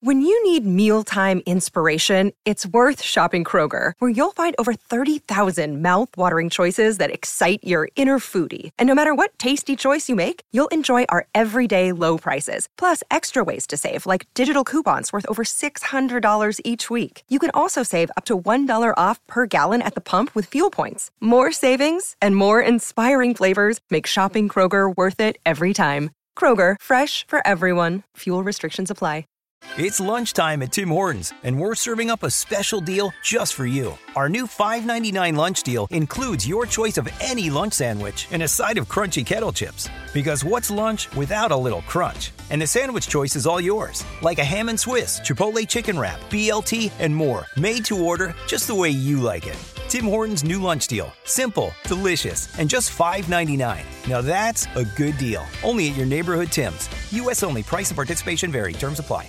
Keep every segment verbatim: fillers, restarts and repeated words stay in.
When you need mealtime inspiration, it's worth shopping Kroger, where you'll find over thirty thousand mouth-watering choices that excite your inner foodie. And no matter what tasty choice you make, you'll enjoy our everyday low prices, plus extra ways to save, like digital coupons worth over six hundred dollars each week. You can also save up to one dollar off per gallon at the pump with fuel points. More savings and more inspiring flavors make shopping Kroger worth it every time. Kroger, fresh for everyone. Fuel restrictions apply. It's lunchtime at Tim Hortons, and we're serving up a special deal just for you. Our new five ninety-nine lunch deal includes your choice of any lunch sandwich and a side of crunchy kettle chips. Because what's lunch without a little crunch? And the sandwich choice is all yours, like a ham and Swiss, Chipotle chicken wrap, B L T, and more. Made to order just the way you like it. Tim Hortons' new lunch deal. Simple, delicious, and just five ninety-nine. Now that's a good deal. Only at your neighborhood Tim's. U S only. Price and participation vary. Terms apply.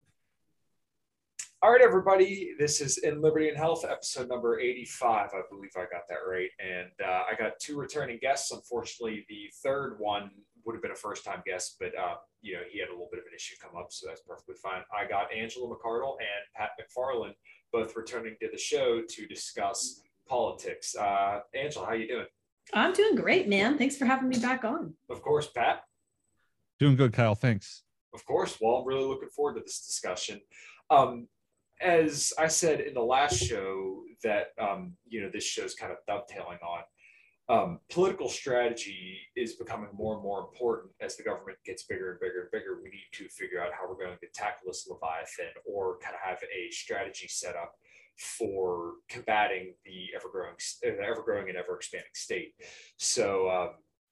All right, everybody, this is In Liberty and Health, episode number eighty-five. I believe I got that right. And uh, I got two returning guests. Unfortunately, the third one would have been a first-time guest, but, uh, you know, he had a little bit of an issue come up, so that's perfectly fine. I got Angela McArdle and Pat McFarland both returning to the show to discuss politics. Uh, Angela, how you doing? I'm doing great, man. Thanks for having me back on. Of course, Pat. Doing good, Kyle. Thanks. Of course. Well, I'm really looking forward to this discussion. Um, As I said in the last show that, um, you know, this show's kind of dovetailing on, um, political strategy is becoming more and more important as the government gets bigger and bigger and bigger. We need to figure out how we're going to tackle this Leviathan, or kind of have a strategy set up for combating the ever-growing, uh, ever-growing and ever-expanding state. So um,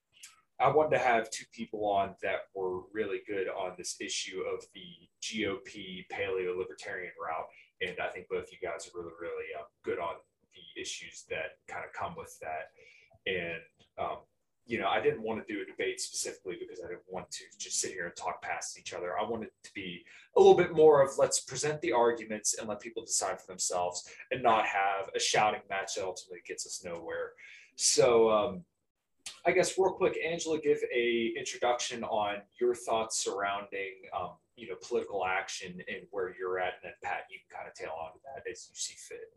I wanted to have two people on that were really good on this issue of the G O P paleo-libertarian route. And I think both you guys are really, really uh, good on the issues that kind of come with that. And, um, you know, I didn't want to do a debate specifically because I didn't want to just sit here and talk past each other. I wanted to be a little bit more of let's present the arguments and let people decide for themselves, and not have a shouting match that ultimately gets us nowhere. So, um, I guess real quick, Angela, give a introduction on your thoughts surrounding, um, you know, political action and where you're at, and then Pat, you can kind of tail on to that as you see fit.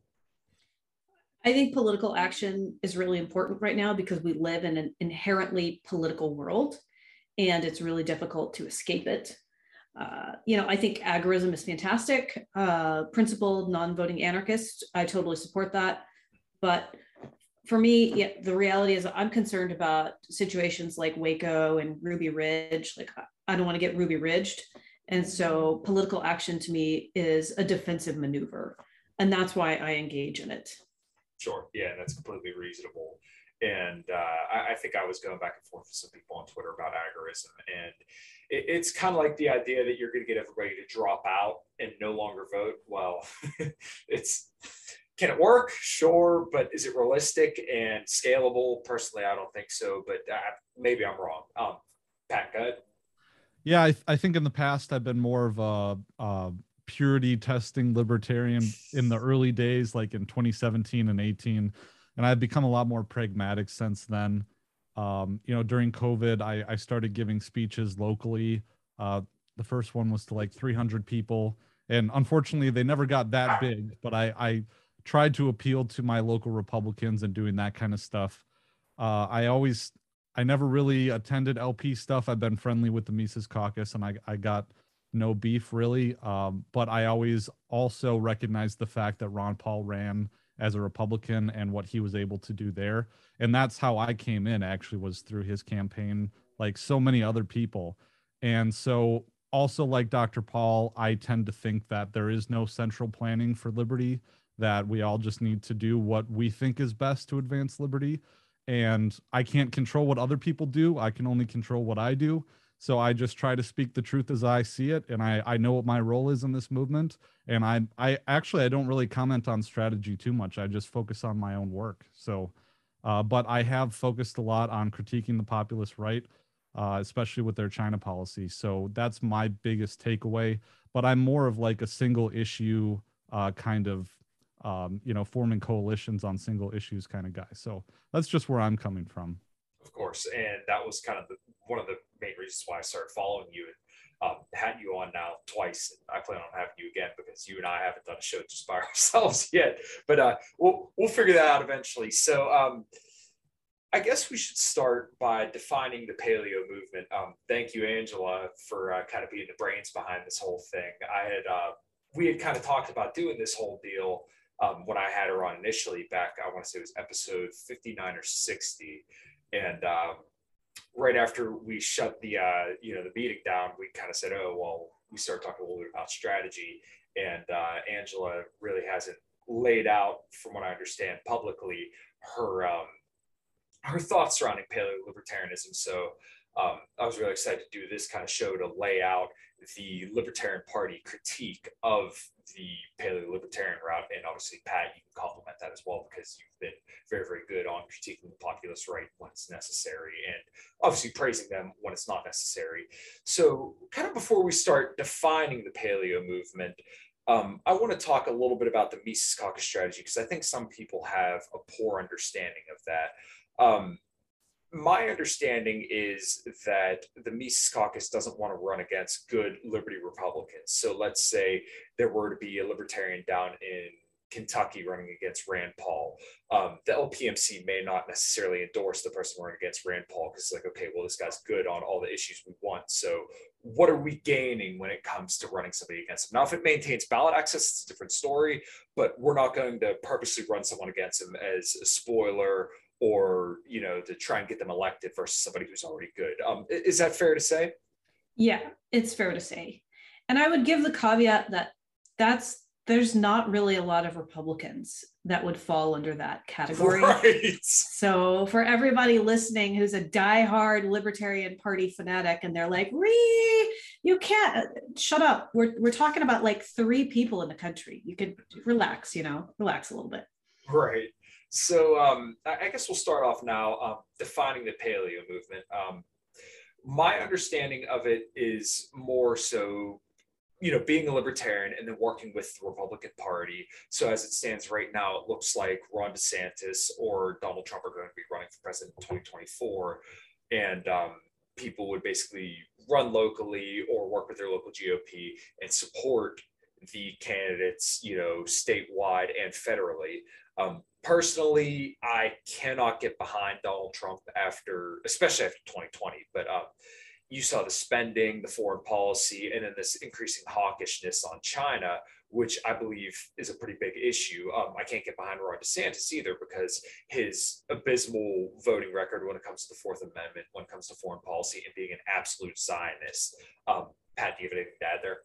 I think political action is really important right now because we live in an inherently political world, and it's really difficult to escape it. Uh, you know, I think agorism is fantastic. Uh, principled, non-voting anarchist, I totally support that. But for me, yeah, the reality is I'm concerned about situations like Waco and Ruby Ridge. Like, I don't want to get Ruby Ridged. And so political action to me is a defensive maneuver. And that's why I engage in it. Sure. Yeah, that's completely reasonable. And uh, I, I think I was going back and forth with some people on Twitter about agorism. And it, it's kind of like the idea that you're going to get everybody to drop out and no longer vote. Well, it's... Can it work? Sure. But is it realistic and scalable? Personally, I don't think so, but uh, maybe I'm wrong. Um, Pat, go ahead. Yeah, I, th- I think in the past I've been more of a, a purity testing libertarian in the early days, like in twenty seventeen and eighteen. And I've become a lot more pragmatic since then. Um, you know, during COVID, I, I started giving speeches locally. Uh, the first one was to like three hundred people. And unfortunately, they never got that big, but I, I tried to appeal to my local Republicans and doing that kind of stuff. Uh, I always, I never really attended L P stuff. I've been friendly with the Mises Caucus, and I, I got no beef really. Um, but I always also recognized the fact that Ron Paul ran as a Republican and what he was able to do there. And that's how I came in, actually, was through his campaign, like so many other people. And so also, like Doctor Paul, I tend to think that there is no central planning for liberty, that we all just need to do what we think is best to advance liberty. And I can't control what other people do. I can only control what I do. So I just try to speak the truth as I see it. And I, I know what my role is in this movement. And I, I actually, I don't really comment on strategy too much. I just focus on my own work. So, uh, but I have focused a lot on critiquing the populist right, uh, especially with their China policy. So that's my biggest takeaway. But I'm more of like a single issue uh, kind of, um, you know, forming coalitions on single issues kind of guy. So that's just where I'm coming from. Of course. And that was kind of the, one of the main reasons why I started following you. And um, had you on now twice. And I plan on having you again because you and I haven't done a show just by ourselves yet. But uh, we'll we'll figure that out eventually. So um, I guess we should start by defining the paleo movement. Um, thank you, Angela, for uh, kind of being the brains behind this whole thing. I had uh, we had kind of talked about doing this whole deal um, when I had her on initially back. I want to say it was episode fifty-nine or sixty, and um, right after we shut the uh, you know the meeting down, we kind of said, oh well, we started talking a little bit about strategy, and uh, Angela really hasn't laid out, from what I understand publicly, her um, her thoughts surrounding paleo-libertarianism. So um, I was really excited to do this kind of show to lay out the Libertarian Party critique of the paleo-libertarian route. And obviously, Pat, you can complement that as well, because you've been very, very good on critiquing the populist right when it's necessary, and obviously praising them when it's not necessary. So kind of before we start defining the paleo movement, um, I want to talk a little bit about the Mises Caucus strategy, because I think some people have a poor understanding of that. Um, my understanding is that the Mises Caucus doesn't want to run against good liberty Republicans. So let's say there were to be a libertarian down in Kentucky running against Rand Paul. Um, the L P M C may not necessarily endorse the person running against Rand Paul, because it's like, okay, well, this guy's good on all the issues we want. So what are we gaining when it comes to running somebody against him? Now, if it maintains ballot access, it's a different story, but we're not going to purposely run someone against him as a spoiler, or, you know, to try and get them elected versus somebody who's already good. Um, is that fair to say? Yeah, it's fair to say. And I would give the caveat that that's, there's not really a lot of Republicans that would fall under that category. Right. So for everybody listening who's a diehard Libertarian Party fanatic, and they're like, Ree, you can't, shut up. We're, we're talking about like three people in the country. You could relax, you know, relax a little bit. Right. So um, I guess we'll start off now um, defining the paleo movement. Um, my understanding of it is more so, you know, being a libertarian and then working with the Republican Party. So as it stands right now, it looks like Ron DeSantis or Donald Trump are going to be running for president in twenty twenty-four. And um, people would basically run locally or work with their local G O P and support the candidates, you know, statewide and federally. Um, personally, I cannot get behind Donald Trump after, especially after twenty twenty, but um, you saw the spending, the foreign policy, and then this increasing hawkishness on China, which I believe is a pretty big issue. Um, I can't get behind Ron DeSantis either, because his abysmal voting record when it comes to the Fourth Amendment, when it comes to foreign policy, and being an absolute Zionist. Um, Pat, do you have anything to add there?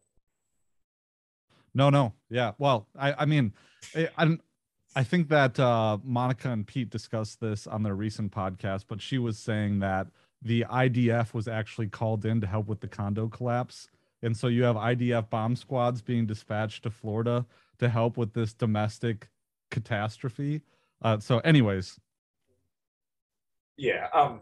No, no. Yeah. Well, I, I mean, I, I'm, I think that uh, Monica and Pete discussed this on their recent podcast, but she was saying that the I D F was actually called in to help with the condo collapse. And so you have I D F bomb squads being dispatched to Florida to help with this domestic catastrophe. Uh, so anyways. Yeah. Um,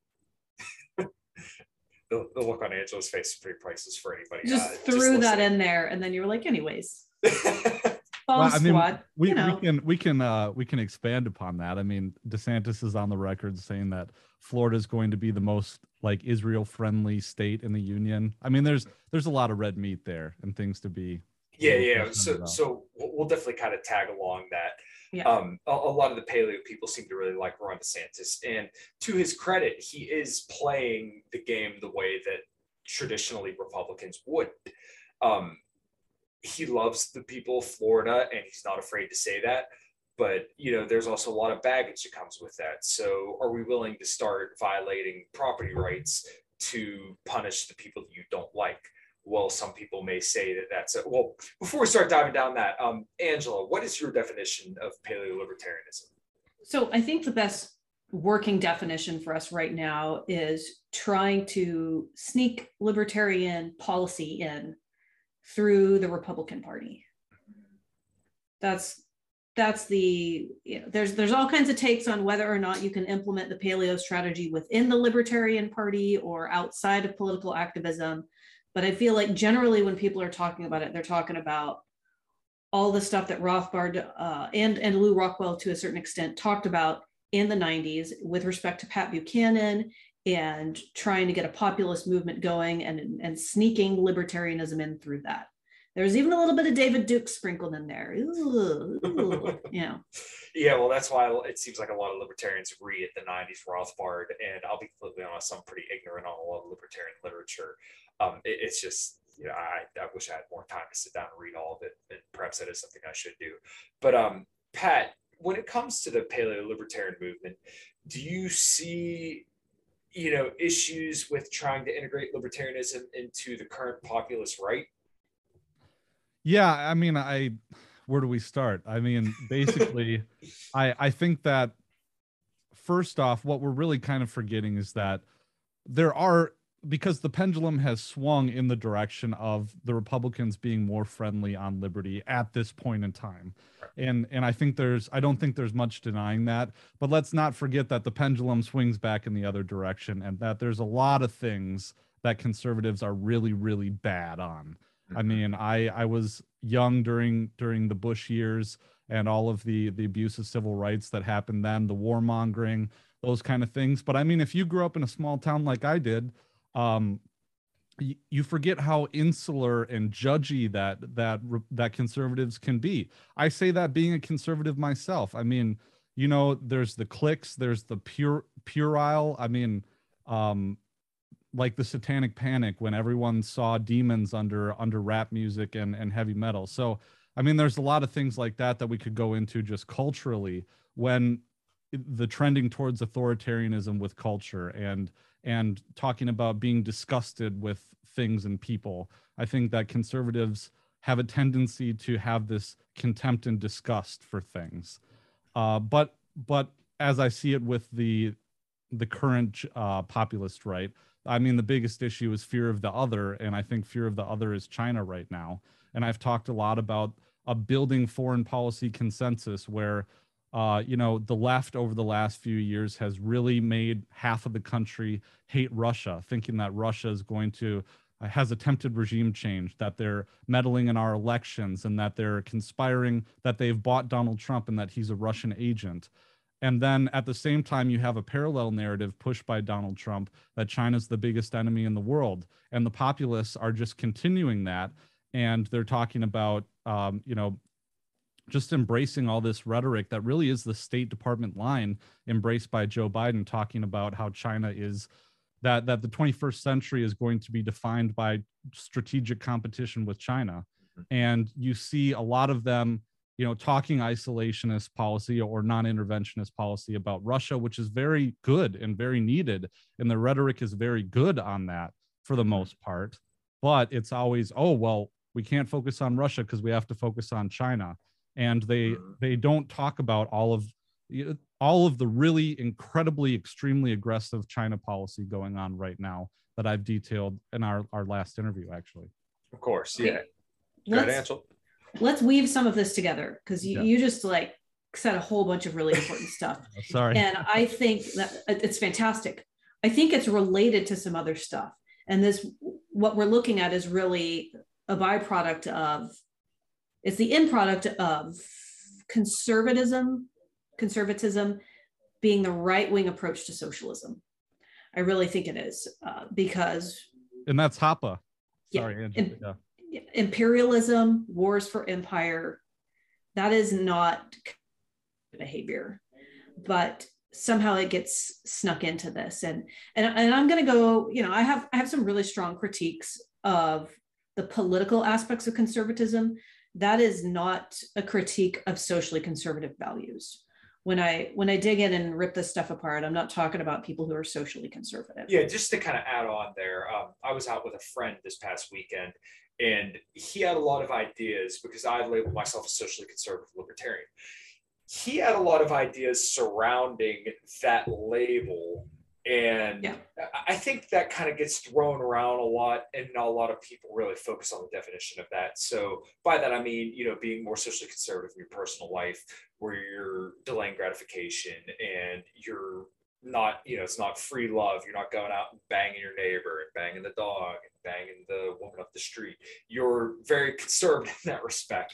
the, the look on Angela's face is pretty priceless for anybody. Just uh, threw just that in there, and then you were like, anyways. Bomb well, I mean, squad, we, you know. we can we can uh, we can expand upon that. I mean, DeSantis is on the record saying that Florida is going to be the most like Israel friendly state in the union. I mean, there's there's a lot of red meat there and things to be. Yeah, yeah. So so we'll definitely kind of tag along that. Yeah. Um, a, a lot of the paleo people seem to really like Ron DeSantis, and to his credit, he is playing the game the way that traditionally Republicans would. Um, he loves the people of Florida, and he's not afraid to say that. But, you know, there's also a lot of baggage that comes with that. So are we willing to start violating property rights to punish the people that you don't like? Well, some people may say that that's a, well, before we start diving down that, um, Angela, what is your definition of paleo-libertarianism? So I think the best working definition for us right now is trying to sneak libertarian policy in through the Republican Party. That's that's the, you know, there's there's all kinds of takes on whether or not you can implement the paleo strategy within the Libertarian Party or outside of political activism. But I feel like generally when people are talking about it, they're talking about all the stuff that Rothbard uh, and, and Lou Rockwell to a certain extent talked about in the nineties with respect to Pat Buchanan and trying to get a populist movement going and, and sneaking libertarianism in through that. There's even a little bit of David Duke sprinkled in there. Ooh, ooh, you know. Yeah, well, that's why it seems like a lot of libertarians read the nineties Rothbard, and I'll be completely honest, I'm pretty ignorant on a lot of libertarian literature. Um, it, it's just, you know, I, I wish I had more time to sit down and read all of it, and perhaps that is something I should do. But um, Pat, when it comes to the paleo-libertarian movement, do you see, you know, issues with trying to integrate libertarianism into the current populist right? Yeah, I mean, I where do we start? I mean, basically, I I think that first off, what we're really kind of forgetting is that there are, because the pendulum has swung in the direction of the Republicans being more friendly on liberty at this point in time. And and I think there's I don't think there's much denying that, but let's not forget that the pendulum swings back in the other direction, and that there's a lot of things that conservatives are really, really bad on. I mean, I I was young during during the Bush years and all of the the abuse of civil rights that happened then, the warmongering, those kind of things. But I mean, if you grew up in a small town like I did, um, y- you forget how insular and judgy that that that conservatives can be. I say that being a conservative myself. I mean, you know, there's the cliques, there's the pure puerile. I mean, um, like the Satanic Panic, when everyone saw demons under under rap music and and heavy metal. So I mean, there's a lot of things like that that we could go into just culturally, when the trending towards authoritarianism with culture and and talking about being disgusted with things and people. I think that conservatives have a tendency to have this contempt and disgust for things. Uh, but but as I see it with the the current uh, populist right, I mean, the biggest issue is fear of the other, and I think fear of the other is China right now. And I've talked a lot about a building foreign policy consensus where, uh, you know, the left over the last few years has really made half of the country hate Russia, thinking that Russia is going to, uh, has attempted regime change, that they're meddling in our elections, and that they're conspiring, that they've bought Donald Trump and that he's a Russian agent. And then at the same time, you have a parallel narrative pushed by Donald Trump that China's the biggest enemy in the world. And the populists are just continuing that. And they're talking about, um, you know, just embracing all this rhetoric that really is the State Department line embraced by Joe Biden, talking about how China is, that, that the twenty-first century is going to be defined by strategic competition with China. And you see a lot of them, you know, talking isolationist policy or non-interventionist policy about Russia, which is very good and very needed. And the rhetoric is very good on that for the most part. But it's always, oh, well, we can't focus on Russia because we have to focus on China. And they they don't talk about all of all of the really incredibly, extremely aggressive China policy going on right now that I've detailed in our, our last interview, actually. Of course, yeah. Okay. Go ahead, Let's- Ansel. Let's weave some of this together, because you, Yeah. you just like said a whole bunch of really important stuff. Sorry. And I think that it's fantastic. I think it's related to some other stuff. And this, what we're looking at is really a byproduct of, it's the end product of conservatism, conservatism being the right-wing approach to socialism. I really think it is, uh, because. And that's Hoppe. Yeah, Sorry, Angela. and- Yeah. Imperialism, wars for empire, that is not behavior, but somehow it gets snuck into this. And and, and I'm going to go, you know, I have I have some really strong critiques of the political aspects of conservatism. That is not a critique of socially conservative values. When I when I dig in and rip this stuff apart, I'm not talking about people who are socially conservative. Yeah, just to kind of add on there, um, I was out with a friend this past weekend, and he had a lot of ideas because I label myself a socially conservative libertarian. He had a lot of ideas surrounding that label. And Yeah. I think that kind of gets thrown around a lot, and not a lot of people really focus on the definition of that. So by that, I mean, you know, being more socially conservative in your personal life, where you're delaying gratification and you're not, you know, it's not free love. You're not going out and banging your neighbor and banging the dog and banging the woman up the street. You're very conservative in that respect.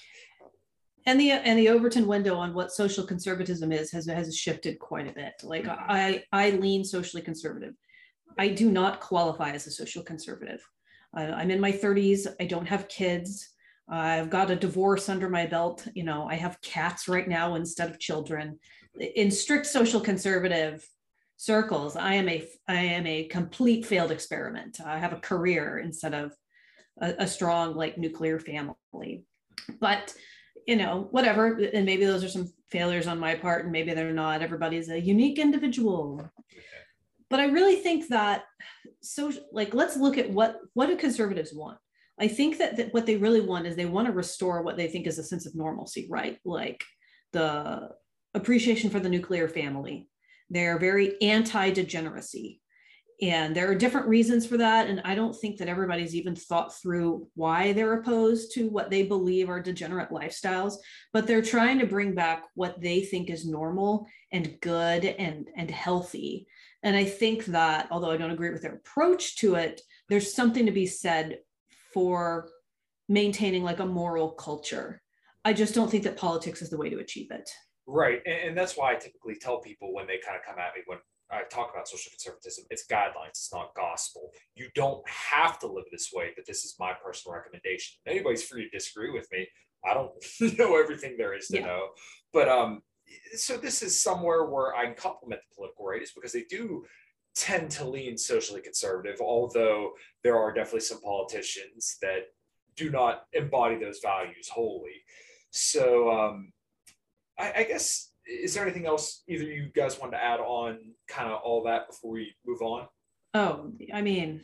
And the and the Overton window on what social conservatism is has has shifted quite a bit. Like I I lean socially conservative. I do not qualify as a social conservative. Uh, I'm in my thirties. I don't have kids. Uh, I've got a divorce under my belt. You know, I have cats right now instead of children. In strict social conservative circles, I am a I am a complete failed experiment. I have a career instead of a, a strong like nuclear family. But you know, whatever. And maybe those are some failures on my part, and maybe they're not. Everybody's a unique individual. But I really think that, so like, let's look at what, what do conservatives want? I think that, that what they really want is they want to restore what they think is a sense of normalcy, right? Like the appreciation for the nuclear family. They're very anti-degeneracy. And there are different reasons for that. And I don't think that everybody's even thought through why they're opposed to what they believe are degenerate lifestyles, but they're trying to bring back what they think is normal and good and, and healthy. And I think that, although I don't agree with their approach to it, there's something to be said for maintaining like a moral culture. I just don't think that politics is the way to achieve it. Right. And, and that's why I typically tell people when they kind of come at me, when I talk about social conservatism, it's guidelines, it's not gospel. You don't have to live this way, but this is my personal recommendation. Anybody's free to disagree with me. I don't know everything there is to yeah. know. But um, so this is somewhere where I compliment the political writers because they do tend to lean socially conservative, although there are definitely some politicians that do not embody those values wholly. So um, I, I guess, is there anything else either you guys want to add on kind of all that before we move on? Oh, I mean,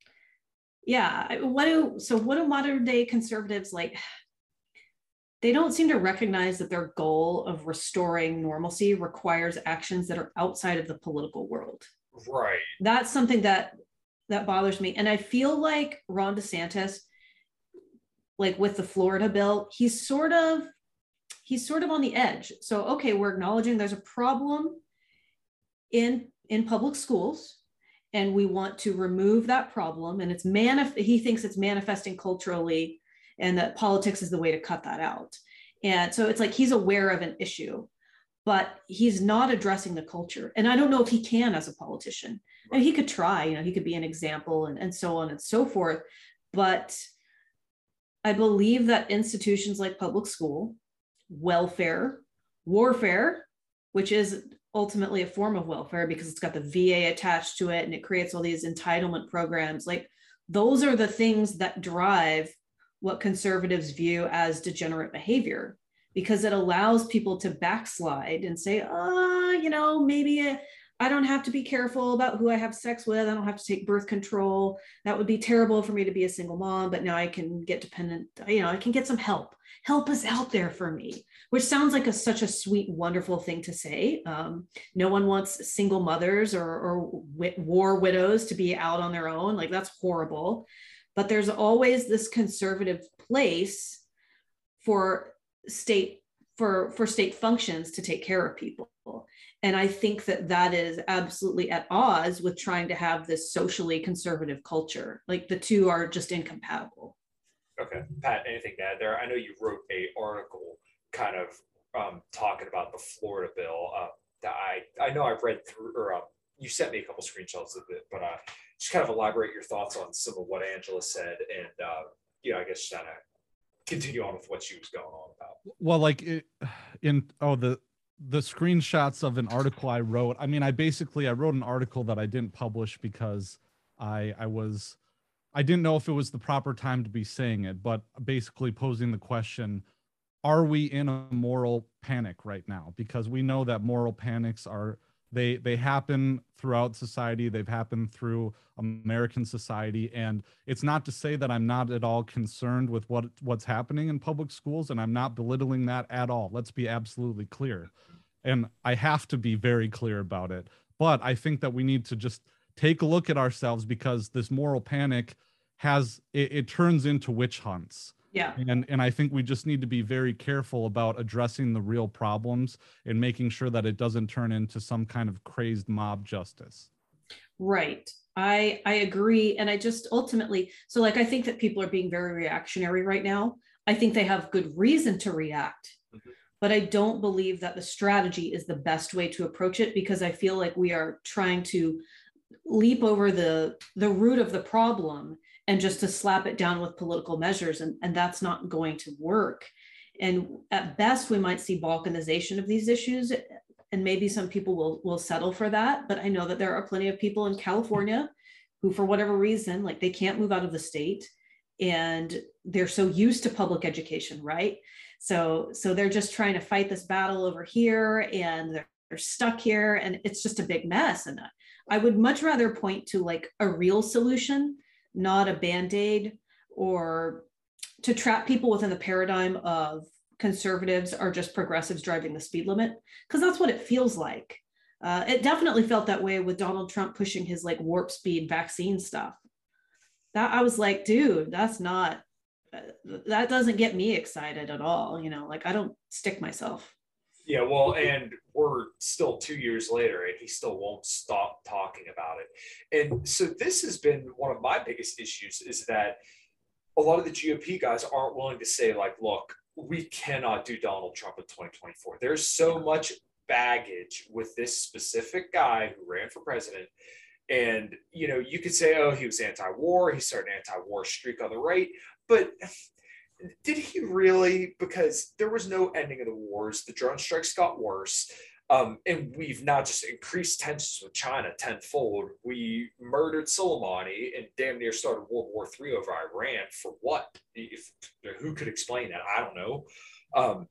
yeah. What do, so what do modern day conservatives like? They don't seem to recognize that their goal of restoring normalcy requires actions that are outside of the political world. Right. That's something that, that bothers me. And I feel like Ron DeSantis, like with the Florida bill, he's sort of, he's sort of on the edge. So, okay, we're acknowledging there's a problem in, in public schools, and we want to remove that problem. And it's manif- he thinks it's manifesting culturally, and that politics is the way to cut that out. And so it's like he's aware of an issue, but he's not addressing the culture. And I don't know if he can as a politician. I mean, he could try, you know, he could be an example and, and so on and so forth. But I believe that institutions like public school, welfare, warfare, which is ultimately a form of welfare because it's got the V A attached to it and it creates all these entitlement programs. Like those are the things that drive what conservatives view as degenerate behavior, because it allows people to backslide and say, oh, you know, maybe I don't have to be careful about who I have sex with. I don't have to take birth control. That would be terrible for me to be a single mom, but now I can get dependent, you know, I can get some help. Help is out there for me, which sounds like a, such a sweet, wonderful thing to say. Um, no one wants single mothers or, or war widows to be out on their own. Like that's horrible. But there's always this conservative place for state for, for state functions to take care of people. And I think that that is absolutely at odds with trying to have this socially conservative culture. Like the two are just incompatible. Okay, Pat, anything to add there? I know you wrote a article kind of um, talking about the Florida bill. Uh, that I I know I've read through, or uh, you sent me a couple screenshots of it, but uh, just kind of elaborate your thoughts on some of what Angela said, and uh, you know, I guess kind of continue on with what she was going on about. Well, like it, in oh the the screenshots of an article I wrote. I mean, I basically I wrote an article that I didn't publish because I I was I didn't know if it was the proper time to be saying it, but basically posing the question, are we in a moral panic right now? Because we know that moral panics are They they happen throughout society. They've happened through American society. And it's not to say that I'm not at all concerned with what what's happening in public schools, and I'm not belittling that at all. Let's be absolutely clear. And I have to be very clear about it. But I think that we need to just take a look at ourselves, because this moral panic has, it, it turns into witch hunts. Yeah. And and I think we just need to be very careful about addressing the real problems and making sure that it doesn't turn into some kind of crazed mob justice. Right. I I agree. And I just ultimately, so like I think that people are being very reactionary right now. I think they have good reason to react. Mm-hmm. But I don't believe that the strategy is the best way to approach it, because I feel like we are trying to leap over the the root of the problem and just to slap it down with political measures, and, and that's not going to work. And at best, we might see balkanization of these issues, and maybe some people will will settle for that. But I know that there are plenty of people in California who, for whatever reason, like they can't move out of the state, and they're so used to public education, right? So so they're just trying to fight this battle over here, and they're, they're stuck here, and it's just a big mess. And I would much rather point to like a real solution, not a Band-Aid, or to trap people within the paradigm of conservatives are just progressives driving the speed limit, because that's what it feels like. Uh, it definitely felt that way with Donald Trump pushing his like warp speed vaccine stuff. That I was like, dude, that's not, that doesn't get me excited at all. You know, like I don't stick myself. Yeah, well, and we're still two years later and he still won't stop talking about it. And so this has been one of my biggest issues, is that a lot of the G O P guys aren't willing to say like, look, we cannot do Donald Trump in twenty twenty-four. There's so much baggage with this specific guy who ran for president. And, you know, you could say, oh, he was anti-war. He started an anti-war streak on the right. But did he really? Because there was no ending of the wars. The drone strikes got worse. Um, and we've now just increased tensions with China tenfold. We murdered Soleimani and damn near started World War Three over Iran. For what? If, who could explain that? I don't know. Um,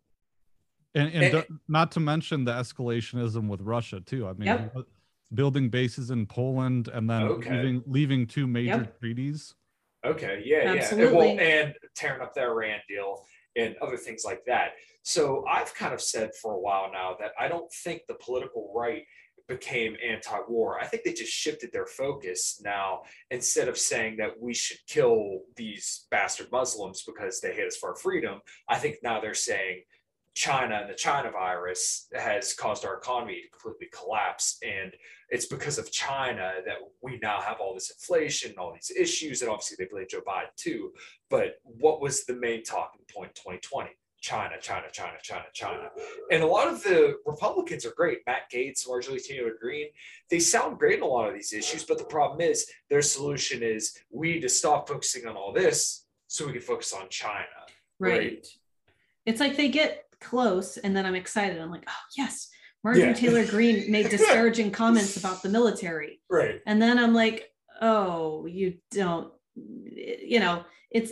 and and, and not to mention the escalationism with Russia too. I mean, yep. building bases in Poland and then okay. leaving, leaving two major Yep. treaties. Okay, yeah, Absolutely. yeah. And, well, and tearing up the Iran deal and other things like that. So I've kind of said for a while now that I don't think the political right became anti-war. I think they just shifted their focus now. Instead of saying that we should kill these bastard Muslims because they hate us for our freedom, I think now they're saying China and the China virus has caused our economy to completely collapse. And it's because of China that we now have all this inflation, all these issues, and obviously they blame Joe Biden too. But what was the main talking point in twenty twenty? China, China, China, China, China. And a lot of the Republicans are great. Matt Gaetz, Marjorie Taylor Greene, they sound great in a lot of these issues, but the problem is their solution is we need to stop focusing on all this so we can focus on China. Right. right? It's like they get close and then I'm excited. I'm like, oh yes, Marjorie Yeah. Taylor Greene made disparaging comments about the military. Right. And then I'm like, oh, you don't, you know, it's,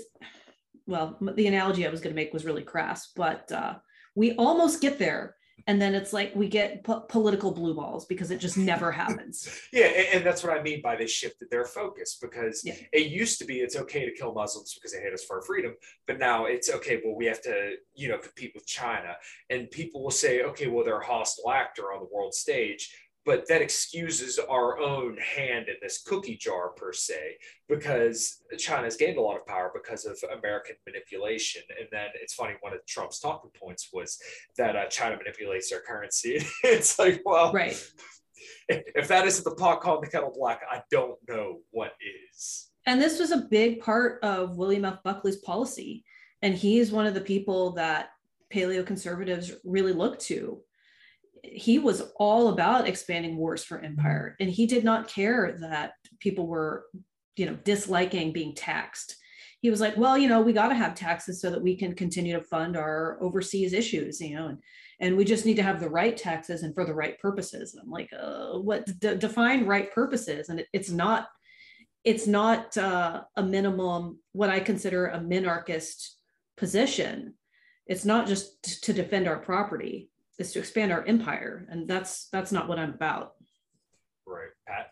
well, the analogy I was going to make was really crass, but uh, we almost get there. And then it's like we get po- political blue balls because it just never happens. Yeah, and, and that's what I mean by they shifted their focus, because Yeah. it used to be it's okay to kill Muslims because they hate us for our freedom, but now it's okay, well, we have to, you know, compete with China. And people will say, okay, well, they're a hostile actor on the world stage, but that excuses our own hand in this cookie jar per se, because China's gained a lot of power because of American manipulation. And then it's funny, one of Trump's talking points was that uh, China manipulates our currency. It's like, well, Right. if that isn't the pot calling the kettle black, I don't know what is. And this was a big part of William F. Buckley's policy. And he is one of the people that paleoconservatives really look to. He was all about expanding wars for empire. And he did not care that people were, you know, disliking being taxed. He was like, well, you know, we got to have taxes so that we can continue to fund our overseas issues, you know, and, and we just need to have the right taxes and for the right purposes. And I'm like, uh, what d- define right purposes? And it, it's not, it's not uh, a minimum, what I consider a minarchist position. It's not just t- to defend our property. Is to expand our empire, and that's that's not what I'm about. Right, Pat?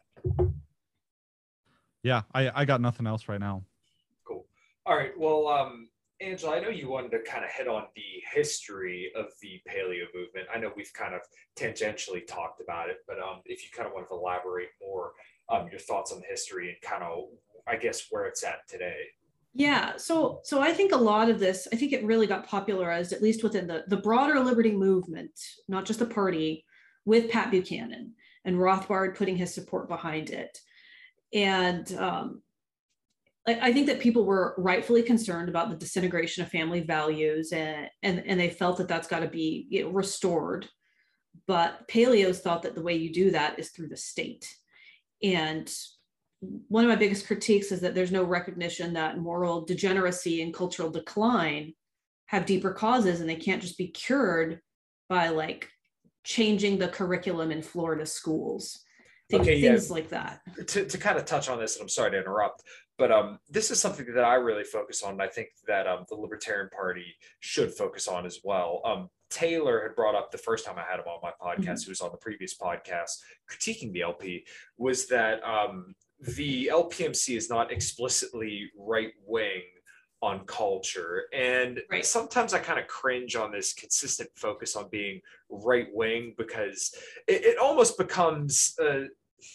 Yeah, I, I got nothing else right now. Cool. All right, well, um, Angela, I know you wanted to kind of hit on the history of the paleo movement. I know we've kind of tangentially talked about it, but um, if you kind of want to elaborate more um, your thoughts on the history and kind of, I guess, where it's at today. Yeah, so so I think a lot of this, I think it really got popularized, at least within the, the broader liberty movement, not just the party, with Pat Buchanan and Rothbard putting his support behind it. And um, I, I think that people were rightfully concerned about the disintegration of family values, and, and, and they felt that that's got to be, you know, restored. But paleos thought that the way you do that is through the state. And one of my biggest critiques is that there's no recognition that moral degeneracy and cultural decline have deeper causes, and they can't just be cured by like changing the curriculum in Florida schools. Things, okay, yeah. things like that. To, to kind of touch on this, and I'm sorry to interrupt, but um, this is something that I really focus on, and I think that um, the Libertarian Party should focus on as well. Um, Taylor had brought up the first time I had him on my podcast, mm-hmm. who was on the previous podcast, critiquing the L P, was that um, the L P M C is not explicitly right-wing on culture. And right. sometimes I kind of cringe on this consistent focus on being right-wing, because it, it almost becomes a,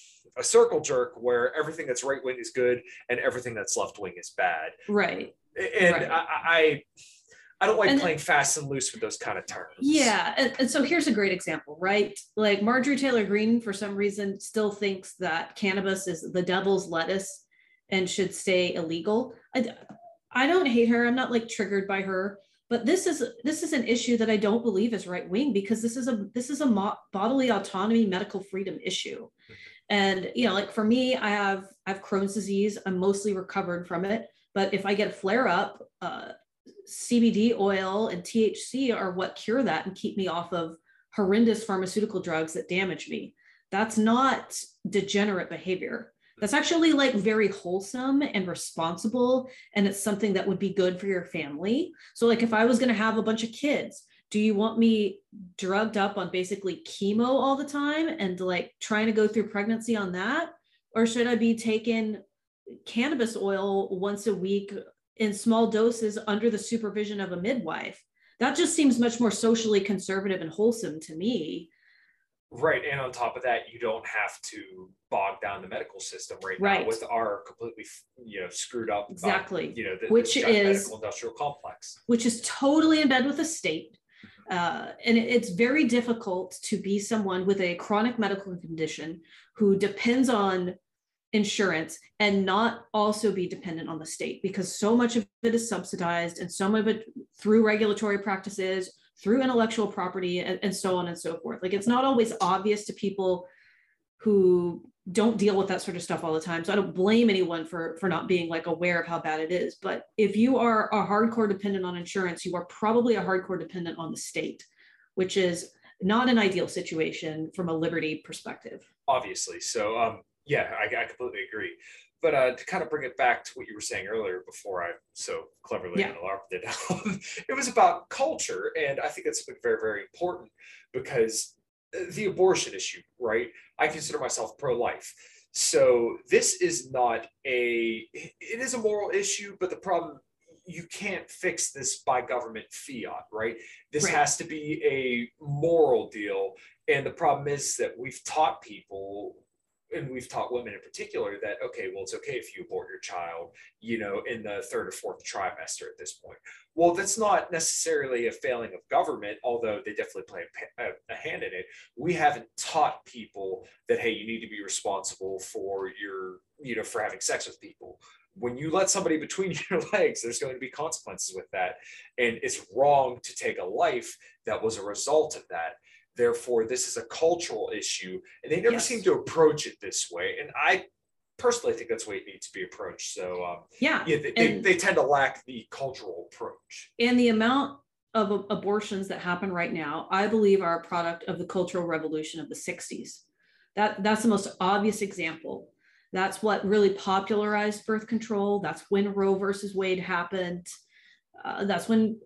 a circle jerk where everything that's right-wing is good and everything that's left-wing is bad. Right. And right. I, I I don't like and, playing fast and loose with those kind of terms. Yeah. And, and so here's a great example, right? Like Marjorie Taylor Greene, for some reason, still thinks that cannabis is the devil's lettuce and should stay illegal. I, I don't hate her. I'm not like triggered by her, but this is this is an issue that I don't believe is right wing, because this is a this is a mo- bodily autonomy, medical freedom issue. Mm-hmm. And you know, like for me, I have I have Crohn's disease. I'm mostly recovered from it, but if I get a flare up, uh, C B D oil and T H C are what cure that and keep me off of horrendous pharmaceutical drugs that damage me. That's not degenerate behavior. That's actually like very wholesome and responsible. And it's something that would be good for your family. So like if I was going to have a bunch of kids, do you want me drugged up on basically chemo all the time and like trying to go through pregnancy on that? Or should I be taking cannabis oil once a week in small doses under the supervision of a midwife? That just seems much more socially conservative and wholesome to me. Right. And on top of that, you don't have to bog down the medical system right, right. now with our completely, you know, screwed up, exactly. um, you know, the, which the is medical industrial complex, which is totally in bed with the state. Uh, and it's very difficult to be someone with a chronic medical condition who depends on insurance and not also be dependent on the state, because so much of it is subsidized and so much of it through regulatory practices, through intellectual property, and, and so on and so forth. Like it's not always obvious to people who don't deal with that sort of stuff all the time. So I don't blame anyone for, for not being like aware of how bad it is. But if you are a hardcore dependent on insurance, you are probably a hardcore dependent on the state, which is not an ideal situation from a liberty perspective. Obviously. So um, yeah, I, I completely agree. But uh, to kind of bring it back to what you were saying earlier before I so cleverly yeah. interrupted, it was about culture. And I think that's something very, very important, because the abortion issue, right? I consider myself pro-life. So this is not a, it is a moral issue, but the problem, you can't fix this by government fiat, right? This right. has to be a moral deal. And the problem is that we've taught people, and we've taught women in particular, that, okay, well, it's okay if you abort your child, you know, in the third or fourth trimester at this point. Well, that's not necessarily a failing of government, although they definitely play a, a hand in it. We haven't taught people that, hey, you need to be responsible for your, you know, for having sex with people. When you let somebody between your legs, there's going to be consequences with that. And it's wrong to take a life that was a result of that. Therefore, this is a cultural issue, and they never yes. seem to approach it this way. And I personally think that's the way it needs to be approached. So um, yeah, yeah they, they, they tend to lack the cultural approach. And the amount of abortions that happen right now, I believe, are a product of the Cultural Revolution of the sixties. That, that's the most obvious example. That's what really popularized birth control. That's when Roe versus Wade happened. Uh, that's when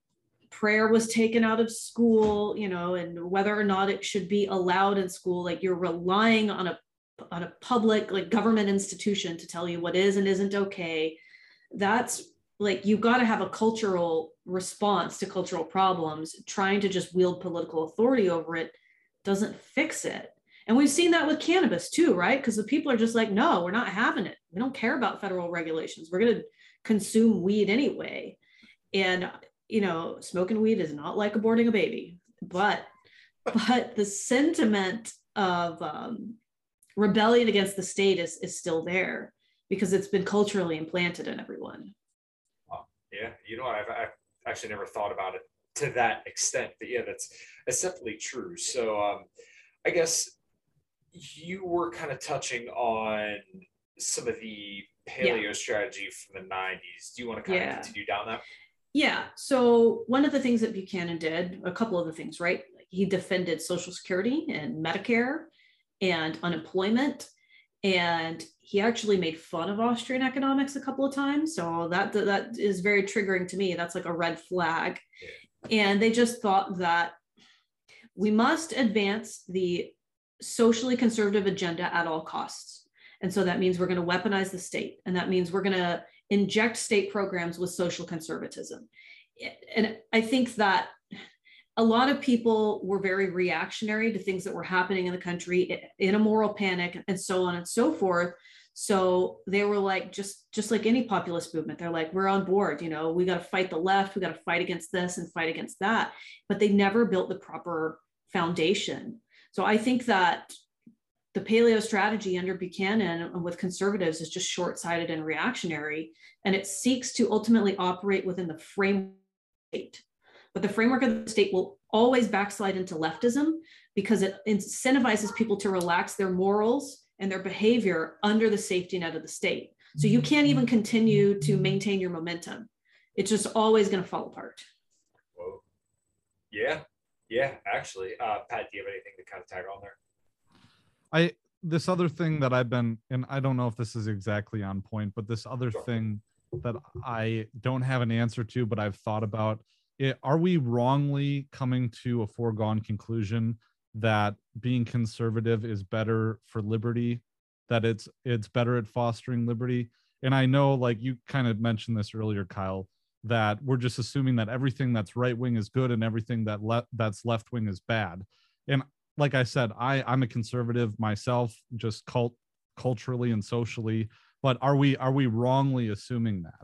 prayer was taken out of school, you know, and whether or not it should be allowed in school, like you're relying on a on a public, like government institution to tell you what is and isn't okay. That's like, you've got to have a cultural response to cultural problems. Trying to just wield political authority over it doesn't fix it. And we've seen that with cannabis too, right? Because the people are just like, no, we're not having it. We don't care about federal regulations. We're going to consume weed anyway. And you know, smoking weed is not like aborting a baby, but but the sentiment of um, rebellion against the state is is still there, because it's been culturally implanted in everyone. Oh, yeah, you know, I've, I've actually never thought about it to that extent, but yeah, that's that's definitely true. So um, I guess you were kind of touching on some of the paleo yeah. strategy from the nineties. Do you want to kind yeah. of continue down that? Yeah. So one of the things that Buchanan did, a couple of the things, right? He defended Social Security and Medicare and unemployment. And he actually made fun of Austrian economics a couple of times. So that, that is very triggering to me. That's like a red flag. Yeah. And they just thought that we must advance the socially conservative agenda at all costs. And so that means we're going to weaponize the state. And that means we're going to inject state programs with social conservatism. And I think that a lot of people were very reactionary to things that were happening in the country, in a moral panic and so on and so forth. So they were like, just, just like any populist movement, they're like, we're on board, you know, we got to fight the left, we got to fight against this and fight against that. But they never built the proper foundation. So I think that the paleo strategy under Buchanan with conservatives is just short-sighted and reactionary, and it seeks to ultimately operate within the framework of the state. But the framework of the state will always backslide into leftism because it incentivizes people to relax their morals and their behavior under the safety net of the state. So you can't even continue to maintain your momentum. It's just always going to fall apart. Whoa. Yeah. Yeah, actually. Uh, Pat, do you have anything to kind of tag on there? I this other thing that I've been, and I don't know if this is exactly on point, but this other sure. thing that I don't have an answer to, but I've thought about it, are we wrongly coming to a foregone conclusion that being conservative is better for liberty, that it's it's better at fostering liberty? And I know, like you kind of mentioned this earlier, Kyle, that we're just assuming that everything that's right wing is good and everything that le- that's left wing is bad. And like I said, I, I'm a conservative myself, just cult, culturally and socially. But are we are we wrongly assuming that?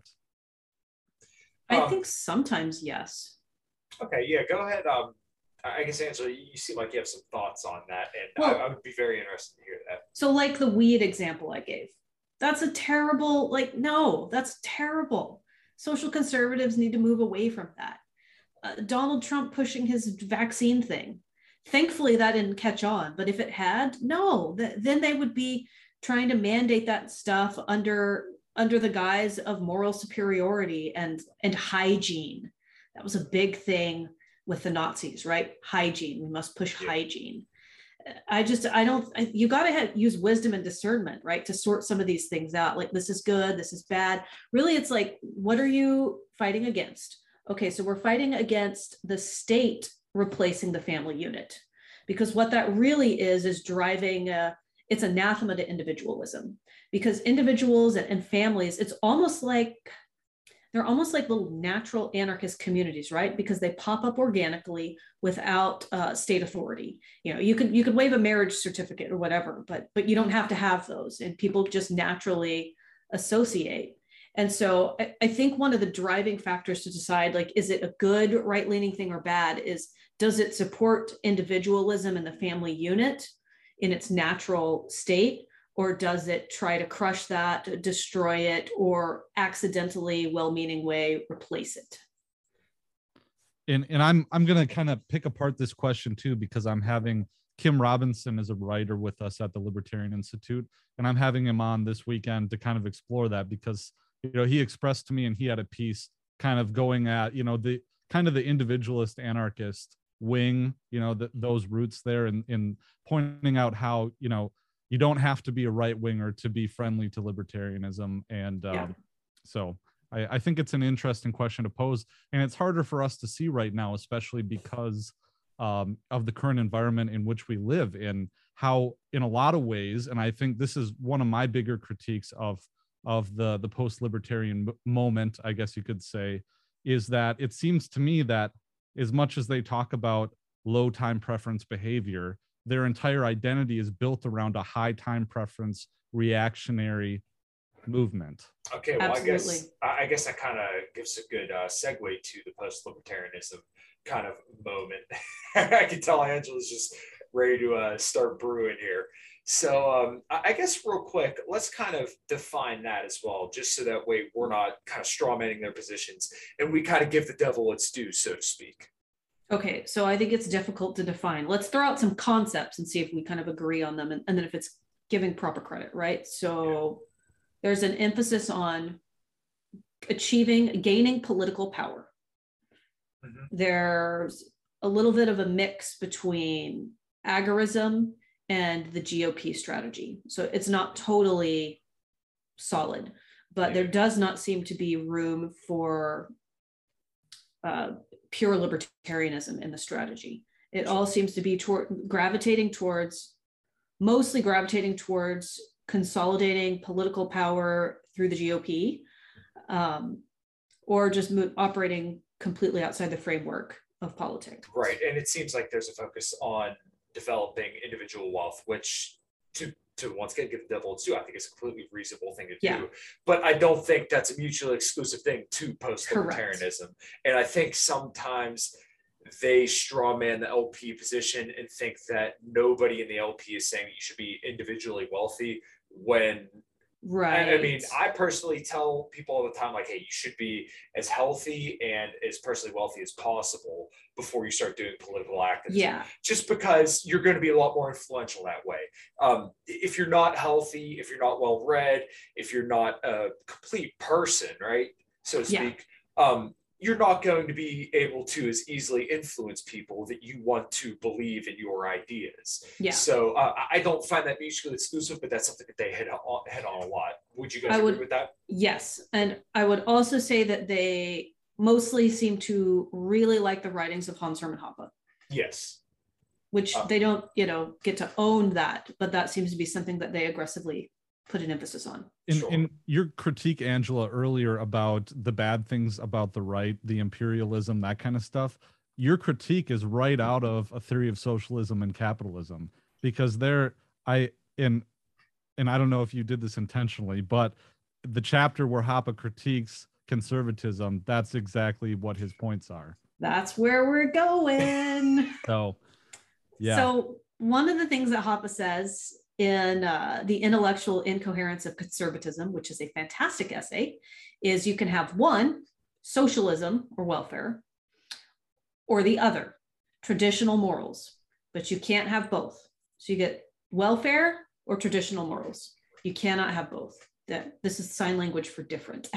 I um, think sometimes yes. Okay, yeah, go ahead. Um, I guess, Angela, you seem like you have some thoughts on that, and well, I, I would be very interested to hear that. So like the weed example I gave, that's a terrible, like, no, that's terrible. Social conservatives need to move away from that. Uh, Donald Trump pushing his vaccine thing. Thankfully, that didn't catch on. But if it had, no, th- then they would be trying to mandate that stuff under, under the guise of moral superiority and, and hygiene. That was a big thing with the Nazis, right? Hygiene. We must push yeah. hygiene. I just, I don't, I, you got to use wisdom and discernment, right? To sort some of these things out. Like, this is good, this is bad. Really, it's like, what are you fighting against? Okay, so we're fighting against the state replacing the family unit, because what that really is, is driving, uh, it's anathema to individualism, because individuals and, and families, it's almost like, they're almost like little natural anarchist communities, right? Because they pop up organically without uh, state authority. You know, you could you could waive a marriage certificate or whatever, but but you don't have to have those, and people just naturally associate. And so I, I think one of the driving factors to decide, like, is it a good right-leaning thing or bad, is does it support individualism and the family unit in its natural state? Or does it try to crush that, destroy it, or accidentally, well-meaning way, replace it? And and I'm I'm gonna kind of pick apart this question too, because I'm having Kim Robinson as a writer with us at the Libertarian Institute, and I'm having him on this weekend to kind of explore that, because you know he expressed to me, and he had a piece kind of going at you know the kind of the individualist anarchist wing, you know the, those roots there, and in pointing out how you know. you don't have to be a right winger to be friendly to libertarianism. And um, yeah. so I, I think it's an interesting question to pose, and it's harder for us to see right now, especially because um, of the current environment in which we live in, how in a lot of ways, and I think this is one of my bigger critiques of, of the, the post-libertarian moment, I guess you could say, is that it seems to me that as much as they talk about low time preference behavior, their entire identity is built around a high time preference reactionary movement. Okay, well, Absolutely. I guess I guess that kind of gives a good uh, segue to the post-libertarianism kind of moment. I can tell Angela's just ready to uh, start brewing here. So um, I guess real quick, let's kind of define that as well, just so that way we're not kind of strawmanning their positions, and we kind of give the devil its due, so to speak. Okay, so I think it's difficult to define. Let's throw out some concepts and see if we kind of agree on them, and, and then if it's giving proper credit, right? So yeah. There's an emphasis on achieving, gaining political power. Mm-hmm. There's a little bit of a mix between agorism and the G O P strategy. So it's not totally solid, but there does not seem to be room for uh, pure libertarianism in the strategy. It all seems to be toward, gravitating towards, mostly gravitating towards consolidating political power through the G O P, um, or just mo- operating completely outside the framework of politics. Right, and it seems like there's a focus on developing individual wealth, which to to once again give the devil its due, I think it's a completely reasonable thing to yeah. do. But I don't think that's a mutually exclusive thing to post-libertarianism. And I think sometimes they strawman the L P position and think that nobody in the L P is saying that you should be individually wealthy, when right. I, I mean, I personally tell people all the time, like, hey, you should be as healthy and as personally wealthy as possible before you start doing political activism. Yeah. Just because you're going to be a lot more influential that way. Um, if you're not healthy, if you're not well-read, if you're not a complete person, right, so to speak, yeah. um, you're not going to be able to as easily influence people that you want to believe in your ideas. Yeah. So uh, I don't find that mutually exclusive, but that's something that they hit on, hit on a lot. Would you guys I agree would, with that? Yes. And I would also say that they mostly seem to really like the writings of Hans Hermann Hoppe. Yes. Which um, they don't, you know, get to own that, but that seems to be something that they aggressively put an emphasis on. In, sure. in your critique, Angela, earlier about the bad things about the right, the imperialism, that kind of stuff, your critique is right out of A Theory of Socialism and Capitalism, because there, I, in, and I don't know if you did this intentionally, but the chapter where Hoppe critiques conservatism, that's exactly what his points are. That's where we're going. So, yeah. So one of the things that Hoppe says in uh, The Intellectual Incoherence of Conservatism, which is a fantastic essay, is you can have one, socialism or welfare, or the other, traditional morals, but you can't have both. So you get welfare or traditional morals. You cannot have both. That this is sign language for different.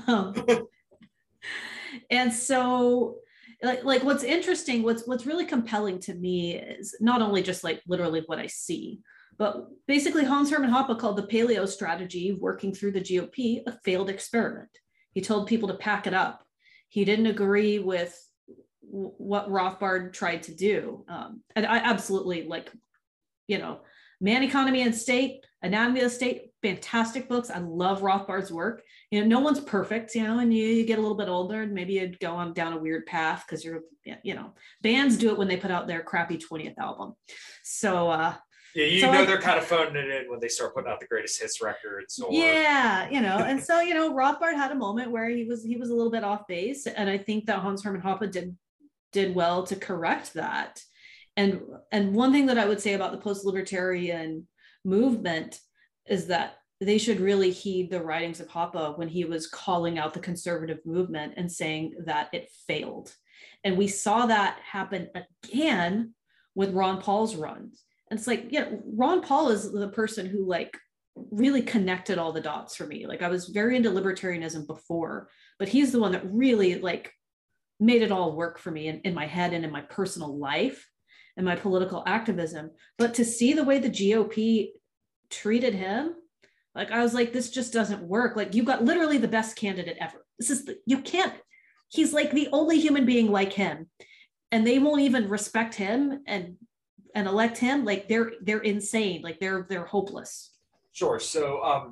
And so like, like what's interesting, what's what's really compelling to me is not only just like literally what I see, but basically Hans Hermann Hoppe called the paleo strategy of working through the G O P a failed experiment. He told people to pack it up. He didn't agree with w- what Rothbard tried to do. Um, and I absolutely like, you know, Man, Economy, and State, Anatomy of the State, fantastic books. I love Rothbard's work. You know, no one's perfect, you know, and you, you get a little bit older and maybe you'd go on down a weird path because you're, you know, bands do it when they put out their crappy twentieth album. So, uh, yeah, you so know, I, they're kind of phoning it in when they start putting out the greatest hits records. Or... Yeah, you know, and so, you know, Rothbard had a moment where he was, he was a little bit off base. And I think that Hans Hermann Hoppe did, did well to correct that. And, and one thing that I would say about the post-libertarian movement is that they should really heed the writings of Hoppe when he was calling out the conservative movement and saying that it failed. And we saw that happen again with Ron Paul's runs. And it's like, you know, Ron Paul is the person who like really connected all the dots for me. Like I was very into libertarianism before, but he's the one that really like made it all work for me in, in my head and in my personal life and my political activism. But to see the way the G O P treated him, like I was like, this just doesn't work. Like you got literally the best candidate ever. This is, the, you can't, he's like the only human being like him. And they won't even respect him and and elect him. Like they're they're insane. Like they're they're hopeless. Sure. So um,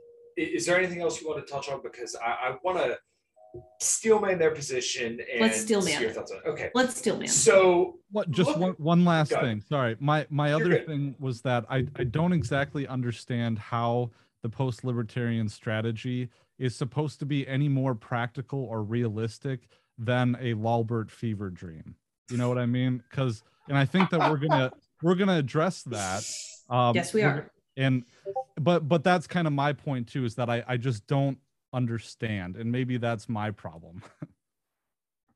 is there anything else you want to touch on? Because I, I want to steelman their position and let's steelman your thoughts on it. Okay. Let's steelman. So what just look, one one last go. thing. Sorry. My my You're other good. thing was that I, I don't exactly understand how the post-libertarian strategy is supposed to be any more practical or realistic than a Lolbert fever dream. You know what I mean? Because and I think that we're gonna we're gonna address that. Um, yes, we are. And but but that's kind of my point too, is that I I just don't understand, and maybe that's my problem.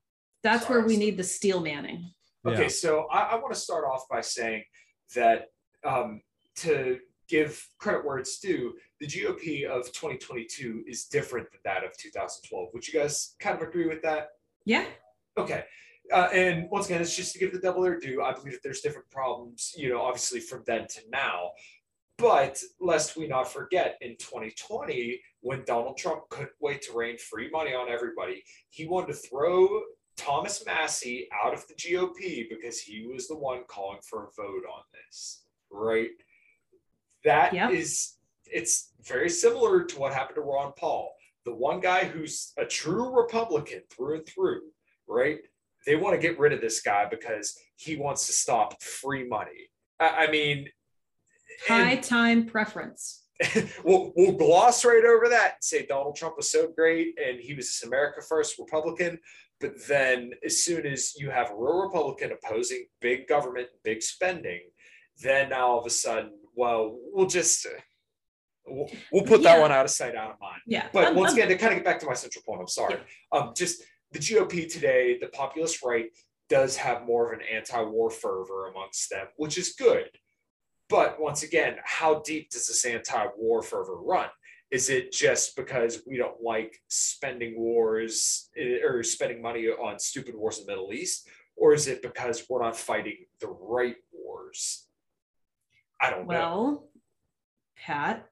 That's Sorry, where we so- need the steel manning. Okay, Yeah. so I, I want to start off by saying that um, to give credit where it's due, the G O P of twenty twenty-two is different than that of two thousand twelve. Would you guys kind of agree with that? Yeah. Okay. Uh, and once again, it's just to give the devil their due. I believe that there's different problems, you know, obviously from then to now. But lest we not forget, in twenty twenty, when Donald Trump couldn't wait to rain free money on everybody, he wanted to throw Thomas Massie out of the G O P because he was the one calling for a vote on this, right? That Yep. is, it's very similar to what happened to Ron Paul, the one guy who's a true Republican through and through, right? They want to get rid of this guy because he wants to stop free money. I, I mean, High and- time preference. we'll, we'll gloss right over that and say Donald Trump was so great and he was this America First Republican. But then as soon as you have a real Republican opposing big government, big spending, then now all of a sudden, well, we'll just, uh, we'll, we'll put that Yeah. one out of sight, out of mind. Yeah. But I'm- once I'm- again, to kind of get back to my central point, I'm sorry. Um, just the G O P today, the populist right does have more of an anti-war fervor amongst them, which is good. But once again, how deep does this anti-war fervor run? Is it just because we don't like spending wars eh, or spending money on stupid wars in the Middle East? Or is it because we're not fighting the right wars? I don't know. well, Pat.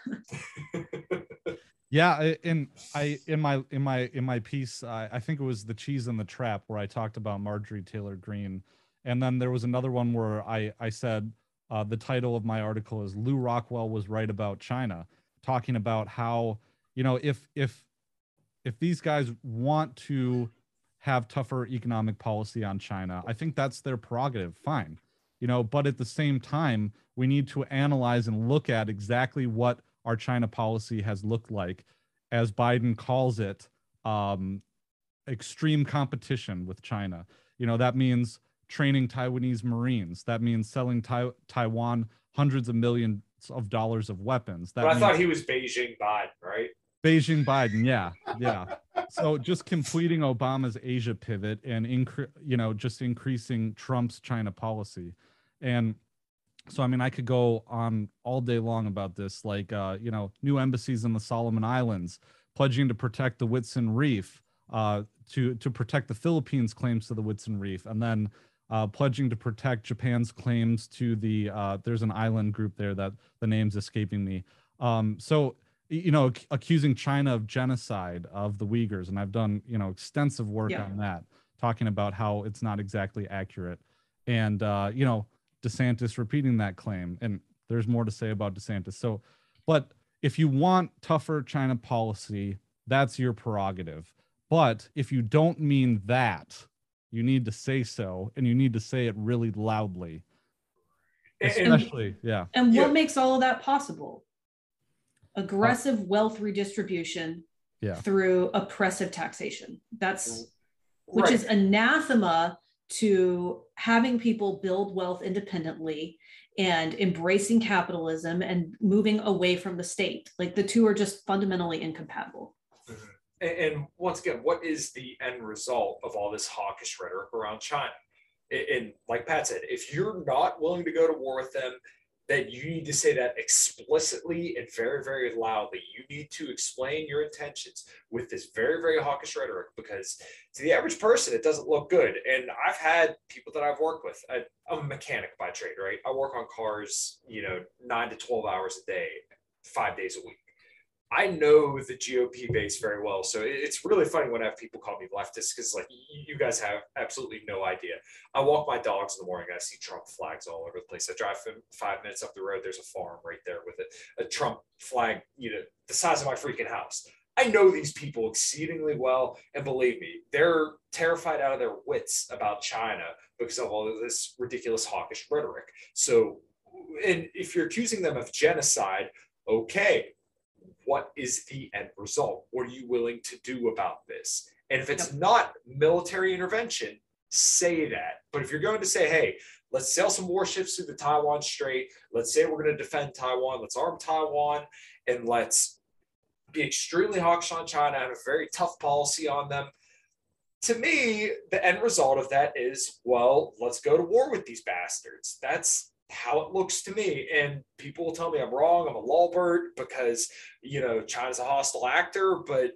Yeah, I- in I in my in my in my piece, I, I think it was The Cheese and the Trap, where I talked about Marjorie Taylor Greene, and then there was another one where I I said uh, the title of my article is Lou Rockwell was right about China, talking about how, you know, if if if these guys want to have tougher economic policy on China, I think that's their prerogative. Fine, you know, but at the same time, we need to analyze and look at exactly what our China policy has looked like, as Biden calls it, um, extreme competition with China. You know, that means training Taiwanese Marines. That means selling tai- Taiwan hundreds of millions of dollars of weapons. That But I means thought he was Beijing Biden, right? Beijing Biden. Yeah, yeah. So just completing Obama's Asia pivot and incre- you know, just increasing Trump's China policy. And so, I mean, I could go on all day long about this, like, uh, you know, new embassies in the Solomon Islands, pledging to protect the Whitsun Reef, uh, to, to protect the Philippines' claims to the Whitsun Reef, and then uh, pledging to protect Japan's claims to the, uh, there's an island group there that the name's escaping me. Um, so, you know, ac- accusing China of genocide of the Uyghurs. And I've done, you know, extensive work Yeah. on that, talking about how it's not exactly accurate. And, uh, you know, DeSantis repeating that claim, and there's more to say about DeSantis. So, but if you want tougher China policy, that's your prerogative. But if you don't mean that, you need to say so, and you need to say it really loudly. And- and- Especially, yeah. And Yeah. what makes all of that possible? Aggressive wealth redistribution Yeah. through oppressive taxation. That's which Right. is anathema to having people build wealth independently and embracing capitalism and moving away from the state. Like the two are just fundamentally incompatible. And, and once again, what is the end result of all this hawkish rhetoric around China? And, and like Pat said, if you're not willing to go to war with them, then you need to say that explicitly and very, very loudly. You need to explain your intentions with this very, very hawkish rhetoric, because to the average person, it doesn't look good. And I've had people that I've worked with. I, I'm a mechanic by trade, right? I work on cars, you know, nine to twelve hours a day, five days a week. I know the G O P base very well. So it's really funny when I have people call me leftist, because like you guys have absolutely no idea. I walk my dogs in the morning. I see Trump flags all over the place. I drive five minutes up the road. There's a farm right there with a, a Trump flag, you know, the size of my freaking house. I know these people exceedingly well. And believe me, they're terrified out of their wits about China because of all of this ridiculous hawkish rhetoric. So, and if you're accusing them of genocide, okay, what is the end result? What are you willing to do about this? And if it's Yep. not military intervention, say that. But if you're going to say, hey, let's sail some warships through the Taiwan Strait, let's say we're going to defend Taiwan, let's arm Taiwan, and let's be extremely hawkish on China, have a very tough policy on them, to me, the end result of that is, well, let's go to war with these bastards. That's how it looks to me. And people will tell me I'm wrong. I'm a lawbird because, you know, China's a hostile actor. But,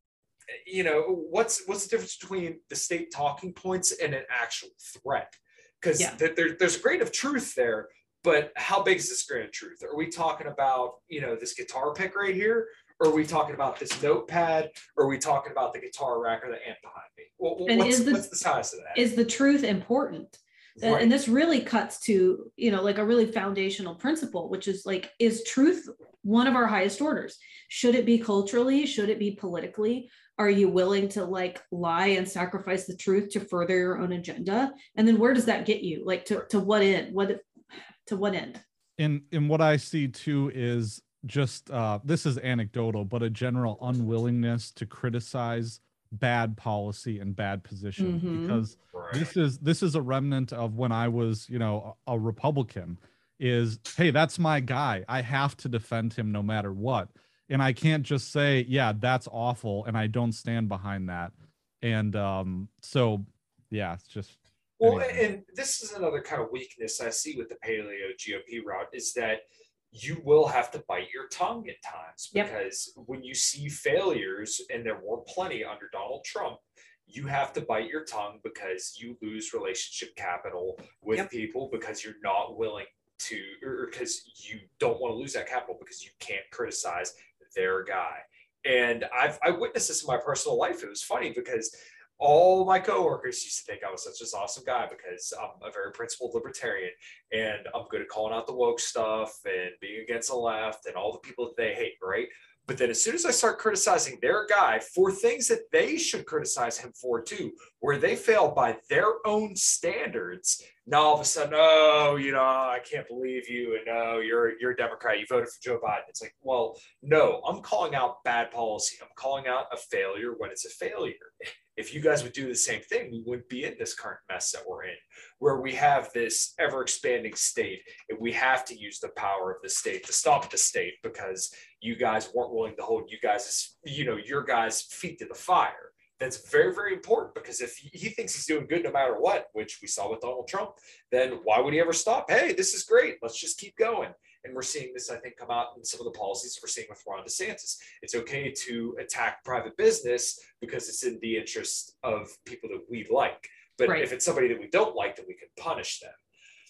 you know, what's what's the difference between the state talking points and an actual threat? Because yeah. there, there's a grain of truth there. But how big is this grain of truth? Are we talking about, you know, this guitar pick right here? Or are we talking about this notepad? Or are we talking about the guitar rack or the amp behind me? Well, what's, the, what's the size of that? Is the truth important? Right. And this really cuts to, you know, like a really foundational principle, which is like, is truth one of our highest orders? Should it be culturally? Should it be politically? Are you willing to like lie and sacrifice the truth to further your own agenda? And then where does that get you? Like to, to what end? What to what end? And and what I see too is just uh, this is anecdotal, but a general unwillingness to criticize bad policy and bad position, mm-hmm. because right. this is this is a remnant of when I was, you know, a, a Republican. Is, hey, that's my guy. I have to defend him no matter what, and I can't just say, yeah, that's awful, and I don't stand behind that. And um, so, yeah, it's just. Well, anyway. And this is another kind of weakness I see with the paleo G O P route is that you will have to bite your tongue at times, because yep. when you see failures, and there were plenty under Donald Trump, you have to bite your tongue because you lose relationship capital with yep. people because you're not willing to, or because you don't want to lose that capital because you can't criticize their guy. And I've I witnessed this in my personal life. It was funny because all my coworkers used to think I was such an awesome guy because I'm a very principled libertarian and I'm good at calling out the woke stuff and being against the left and all the people that they hate, right? But then as soon as I start criticizing their guy for things that they should criticize him for too, where they fail by their own standards, now all of a sudden, oh, you know, I can't believe you, and no, you're you're a Democrat, you voted for Joe Biden. It's like, well, no, I'm calling out bad policy. I'm calling out a failure when it's a failure. If you guys would do the same thing, we wouldn't be in this current mess that we're in, where we have this ever-expanding state, and we have to use the power of the state to stop the state because you guys weren't willing to hold you guys, you know, your guys' feet to the fire. That's very, very important, because if he thinks he's doing good no matter what, which we saw with Donald Trump, then why would he ever stop? Hey, this is great. Let's just keep going. And we're seeing this, I think, come out in some of the policies we're seeing with Ron DeSantis. It's okay to attack private business because it's in the interest of people that we like. But right. if it's somebody that we don't like, then we can punish them.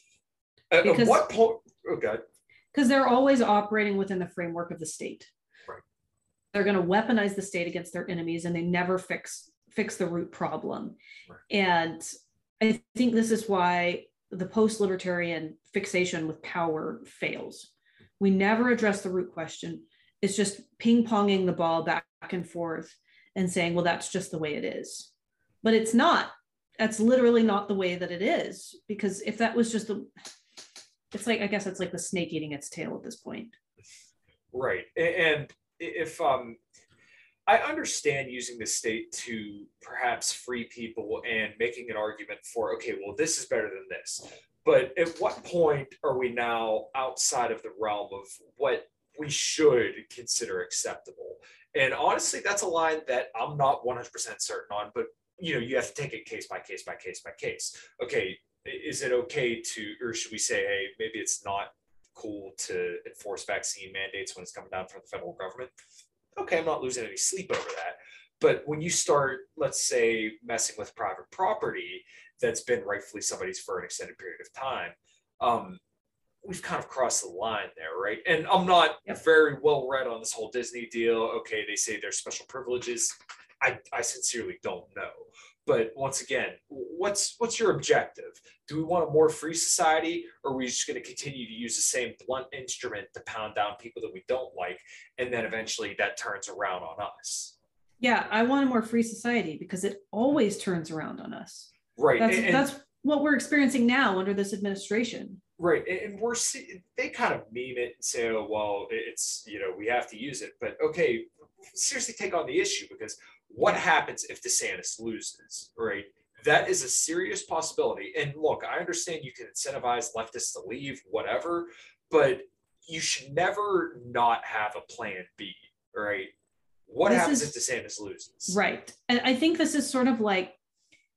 At, because, at what point? Oh, God. Because they're always operating within the framework of the state. Right. They're going to weaponize the state against their enemies, and they never fix fix the root problem. Right. And I think this is why the post-libertarian fixation with power fails. We never address the root question. It's just ping-ponging the ball back and forth and saying, well, that's just the way it is. But it's not. That's literally not the way that it is. Because if that was just the, it's like, I guess it's like the snake eating its tail at this point. Right. And if, um, I understand using the state to perhaps free people and making an argument for, okay, well, this is better than this. But at what point are we now outside of the realm of what we should consider acceptable? And honestly, that's a line that I'm not one hundred percent certain on, but you know, you have to take it case by case by case by case. Okay, is it okay to, or should we say, hey, maybe it's not cool to enforce vaccine mandates when it's coming down from the federal government? Okay, I'm not losing any sleep over that. But when you start, let's say, messing with private property that's been rightfully somebody's for an extended period of time, um, we've kind of crossed the line there, right? And I'm not yep. very well read on this whole Disney deal. Okay, they say there's special privileges. I, I sincerely don't know. But once again, what's what's your objective? Do we want a more free society, or are we just going to continue to use the same blunt instrument to pound down people that we don't like, and then eventually that turns around on us? Yeah, I want a more free society because it always turns around on us. Right. That's, and, that's what we're experiencing now under this administration. Right. And we're see, they kind of meme it and say, oh, well, it's, you know, we have to use it. But okay, seriously take on the issue, because what happens if DeSantis loses, right? That is a serious possibility. And look, I understand you can incentivize leftists to leave, whatever, but you should never not have a plan B, right? What this happens is, if DeSantis loses? Right. And I think this is sort of like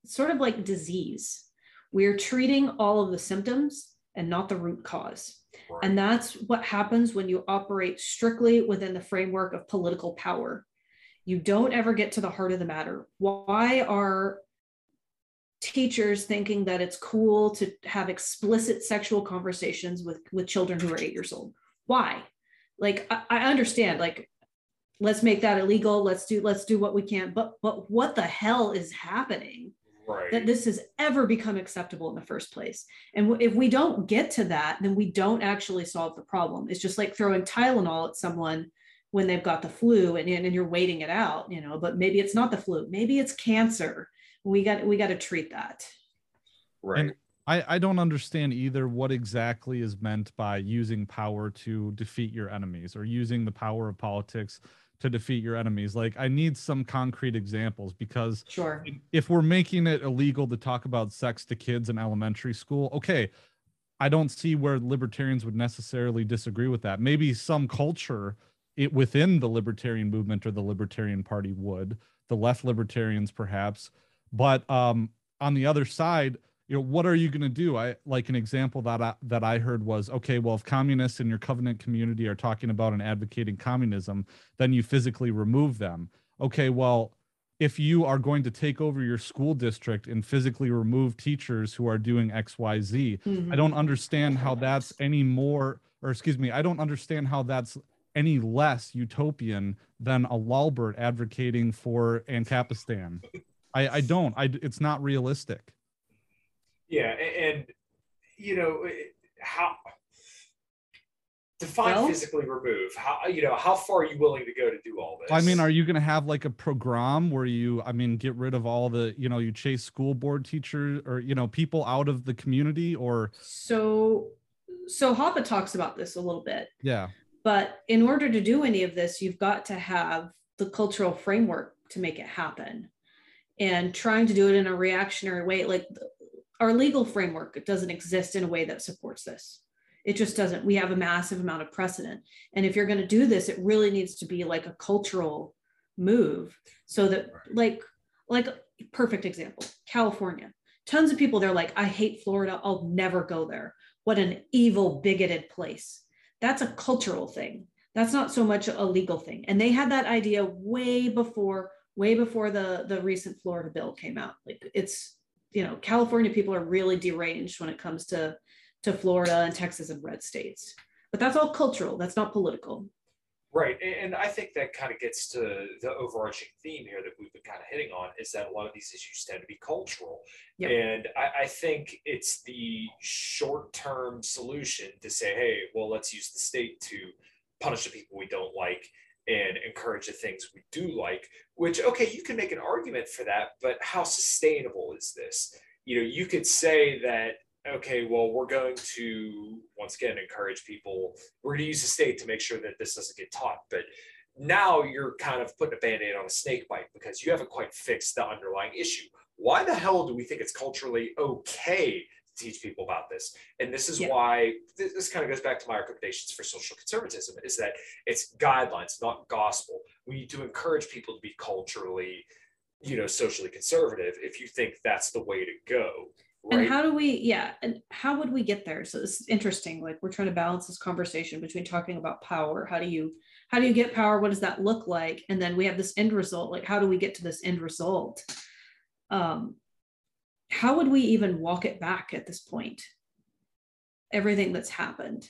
sort of like disease. We're treating all of the symptoms and not the root cause. Right. And that's what happens when you operate strictly within the framework of political power. You don't ever get to the heart of the matter. Why are teachers thinking that it's cool to have explicit sexual conversations with, with children who are eight years old? Why? Like, I, I understand, like, let's make that illegal. Let's do, let's do what we can. But, but what the hell is happening? Right. That this has ever become acceptable in the first place. And if we don't get to that, then we don't actually solve the problem. It's just like throwing Tylenol at someone when they've got the flu and, and you're waiting it out, you know, but maybe it's not the flu, maybe it's cancer. We got, we got to treat that. Right. And I, I don't understand either what exactly is meant by using power to defeat your enemies or using the power of politics to defeat your enemies. Like, I need some concrete examples, because sure, if we're making it illegal to talk about sex to kids in elementary school, okay, I don't see where libertarians would necessarily disagree with that. Maybe some culture it within the libertarian movement or the Libertarian Party would, the left libertarians perhaps, but um, on the other side, you know, what are you going to do? I like an example that I, that I heard was, okay, well, if communists in your covenant community are talking about and advocating communism, then you physically remove them. Okay, well, if you are going to take over your school district and physically remove teachers who are doing X, Y, Z, mm-hmm. I don't understand how that's any more, or excuse me, I don't understand how that's any less utopian than a Lulbert advocating for Ancapistan. I, I don't, I, it's not realistic. Yeah, and, you know, how define well, physically remove. How, you know, how far are you willing to go to do all this? I mean, are you going to have like a program where you, I mean, get rid of all the, you know, you chase school board teachers or, you know, people out of the community? Or so, so Hoppe talks about this a little bit. Yeah. But in order to do any of this, you've got to have the cultural framework to make it happen, and trying to do it in a reactionary way, like. Our legal framework, it doesn't exist in a way that supports this. It just doesn't. We have a massive amount of precedent. And if you're going to do this, it really needs to be like a cultural move, so that like, like perfect example, California, tons of people, they're like, I hate Florida. I'll never go there. What an evil, bigoted place. That's a cultural thing. That's not so much a legal thing. And they had that idea way before, way before the, the recent Florida bill came out. Like it's, you know, California people are really deranged when it comes to, to Florida and Texas and red states, but that's all cultural. That's not political. Right. And I think that kind of gets to the overarching theme here that we've been kind of hitting on, is that a lot of these issues tend to be cultural. Yep. And I, I think it's the short-term solution to say, hey, well, let's use the state to punish the people we don't like and encourage the things we do like, which, okay, you can make an argument for that, but how sustainable is this? You know, you could say that, okay, well, we're going to, once again, encourage people, we're going to use the state to make sure that this doesn't get taught. But now you're kind of putting a Band-Aid on a snake bite because you haven't quite fixed the underlying issue. Why the hell do we think it's culturally okay to teach people about this? And this is yeah. why, this, this kind of goes back to my recommendations for social conservatism, is that it's guidelines, not gospel. We need to encourage people to be culturally, you know, socially conservative if you think that's the way to go. Right? And how do we, yeah, and how would we get there? So it's interesting, like we're trying to balance this conversation between talking about power. How do you, how do you get power? What does that look like? And then we have this end result, like how do we get to this end result? Um, how would we even walk it back at this point? Everything that's happened.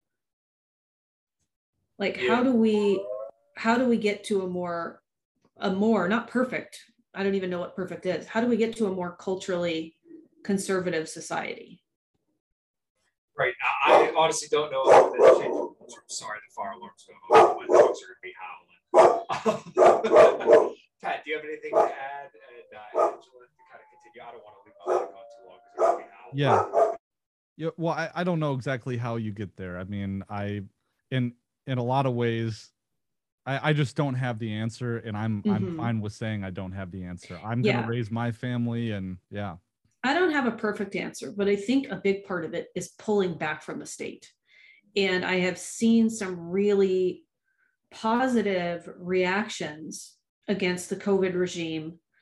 Like, yeah. how do we, how do we get to a more, a more, not perfect, I don't even know what perfect is. How do we get to a more culturally conservative society? Right. I, I honestly don't know. I'm sorry, the fire alarm's going off. My dogs are going to be howling. Pat, do you have anything to add? And uh, Angela, to kind of continue. I don't want to leave my mic on too long because they're going to be howling. Yeah. Yeah. Well, I, I don't know exactly how you get there. I mean, I, in in a lot of ways, I, I just don't have the answer, and I'm mm-hmm. I'm fine with saying I don't have the answer. I'm yeah. going to raise my family, and yeah. I don't have a perfect answer, but I think a big part of it is pulling back from the state. And I have seen some really positive reactions against the COVID regime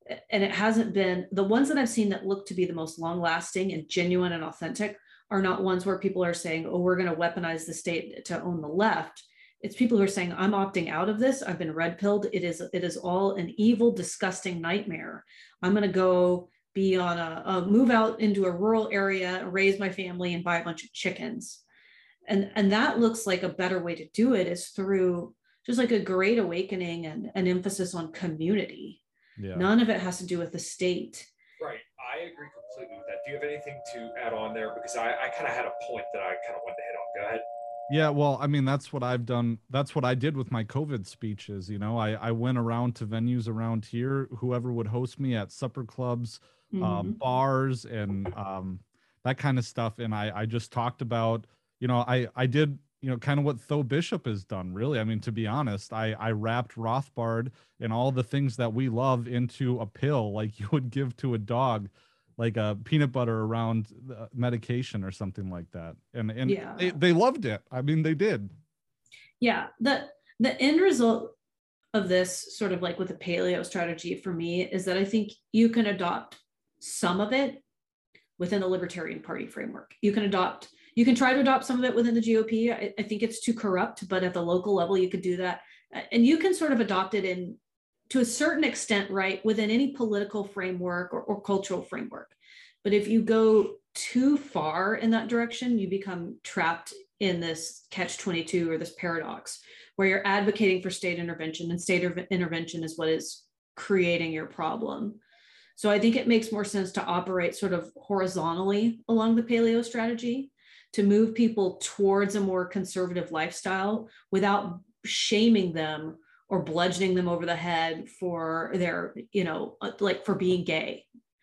and it hasn't been, the ones that I've seen that look to be the most long lasting and genuine and authentic are not ones where people are saying, oh, we're going to weaponize the state to own the left. It's people who are saying, I'm opting out of this. I've been red pilled. It is, it is all an evil, disgusting nightmare. I'm going to go be on a, a move out into a rural area, raise my family, and buy a bunch of chickens. And, and that looks like a better way to do it is through just like a great awakening and an emphasis on community. Yeah. None of it has to do with the state. Right. I agree completely with that. Do you have anything to add on there? Because I, I kind of had a point that I kind of wanted to hit on. Go ahead. Yeah, well, I mean, that's what I've done. That's what I did with my COVID speeches. You know, I, I went around to venues around here, whoever would host me at supper clubs, mm-hmm. um, bars, and um, that kind of stuff. And I, I just talked about, you know, I, I did, you know, kind of what Tho Bishop has done, really. I mean, to be honest, I, I wrapped Rothbard and all the things that we love into a pill like you would give to a dog, like a peanut butter around medication or something like that. And and yeah. they, they loved it. I mean, they did. Yeah. The, the end result of this sort of like with the paleo strategy for me is that I think you can adopt some of it within the Libertarian Party framework. You can adopt You can try to adopt some of it within the G O P. I, I think it's too corrupt, but at the local level, you could do that. And you can sort of adopt it in, to a certain extent, right, within any political framework or, or cultural framework. But if you go too far in that direction, you become trapped in this catch twenty-two or this paradox where you're advocating for state intervention, and state intervention is what is creating your problem. So I think it makes more sense to operate sort of horizontally along the paleo strategy, to move people towards a more conservative lifestyle without shaming them or bludgeoning them over the head for their, you know, like for being gay,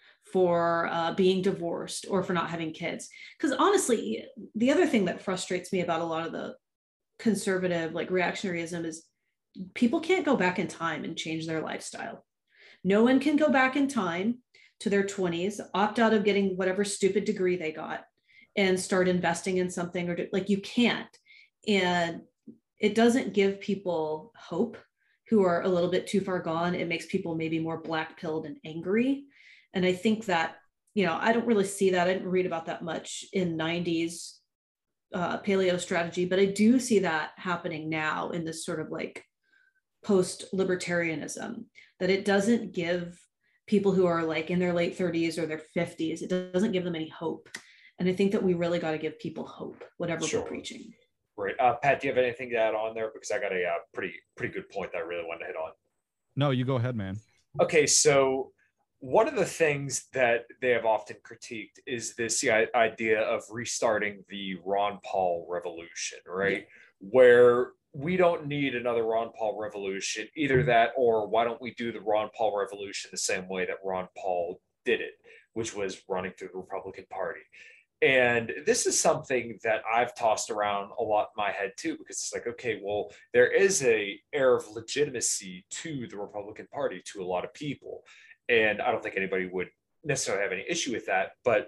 for uh, being divorced, or for not having kids. Because honestly, the other thing that frustrates me about a lot of the conservative, like reactionaryism, is people can't go back in time and change their lifestyle. No one can go back in time to their twenties, opt out of getting whatever stupid degree they got, and start investing in something, or do, like you can't. And it doesn't give people hope who are a little bit too far gone. It makes people maybe more black-pilled and angry. And I think that, you know, I don't really see that. I didn't read about that much in nineties uh, paleo strategy, but I do see that happening now in this sort of like post-libertarianism, that it doesn't give people who are like in their late thirties or their fifties, it doesn't give them any hope. And I think that we really got to give people hope, whatever sure. we're preaching. Right. Uh, Pat, do you have anything to add on there? Because I got a uh, pretty, pretty good point that I really wanted to hit on. No, you go ahead, man. Okay. So one of the things that they have often critiqued is this the idea of restarting the Ron Paul revolution, right? Yeah. Where we don't need another Ron Paul revolution, either that, or why don't we do the Ron Paul revolution the same way that Ron Paul did it, which was running through the Republican Party. And this is something that I've tossed around a lot in my head too, because it's like, okay, well, there is a air of legitimacy to the Republican Party to a lot of people. And I don't think anybody would necessarily have any issue with that. But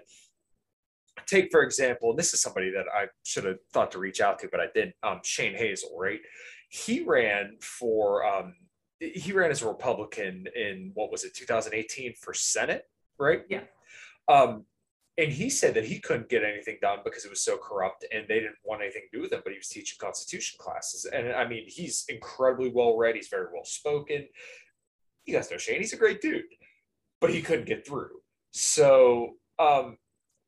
take, for example, and this is somebody that I should have thought to reach out to, but I didn't, um, Shane Hazel, right? He ran for, um, he ran as a Republican in, what was it, two thousand eighteen for Senate, right? Yeah. Um, and he said that he couldn't get anything done because it was so corrupt and they didn't want anything to do with him, but he was teaching Constitution classes. And I mean, he's incredibly well read. He's very well spoken. You guys know Shane, he's a great dude, but he couldn't get through. So um,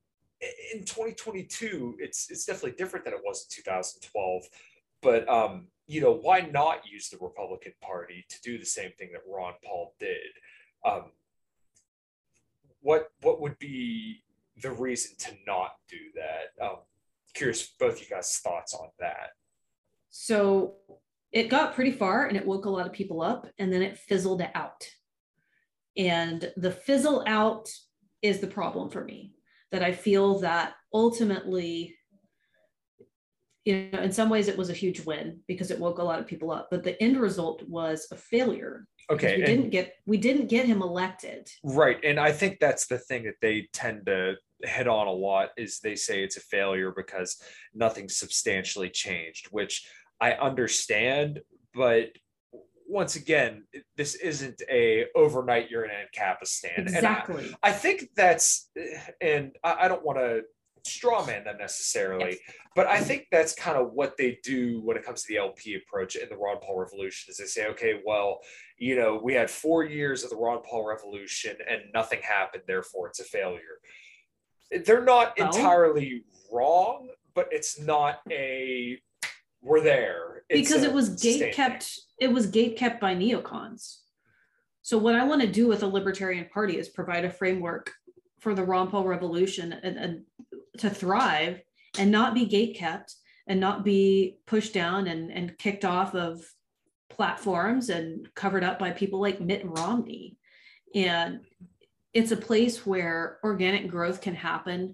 in twenty twenty-two, it's it's definitely different than it was in two thousand twelve. But, um, you know, why not use the Republican Party to do the same thing that Ron Paul did? Um, what what would be the reason to not do that? Um, curious both you guys' thoughts on that. So it got pretty far and it woke a lot of people up, and then it fizzled out. And the fizzle out is the problem for me, that I feel that ultimately, you know, in some ways it was a huge win because it woke a lot of people up, but the end result was a failure. Okay. We and, didn't get, we didn't get him elected. Right. And I think that's the thing that they tend to hit on a lot, is they say it's a failure because nothing substantially changed, which I understand, but once again, this isn't a overnight you're in Ancapistan. Exactly. And I, I think that's, and I, I don't want to straw man them necessarily, Yes. but I think that's kind of what they do when it comes to the L P approach in the Ron Paul Revolution. Is they say, okay, well, you know, we had four years of the Ron Paul Revolution and nothing happened, therefore it's a failure. They're not Well, entirely wrong, but it's not a we're there. It's because a it was gate sustained kept thing. it was gate kept by neocons. So what I want to do with a libertarian party is provide a framework for the Ron Paul Revolution and, and to thrive and not be gate kept and not be pushed down and, and kicked off of platforms and covered up by people like Mitt Romney. And it's a place where organic growth can happen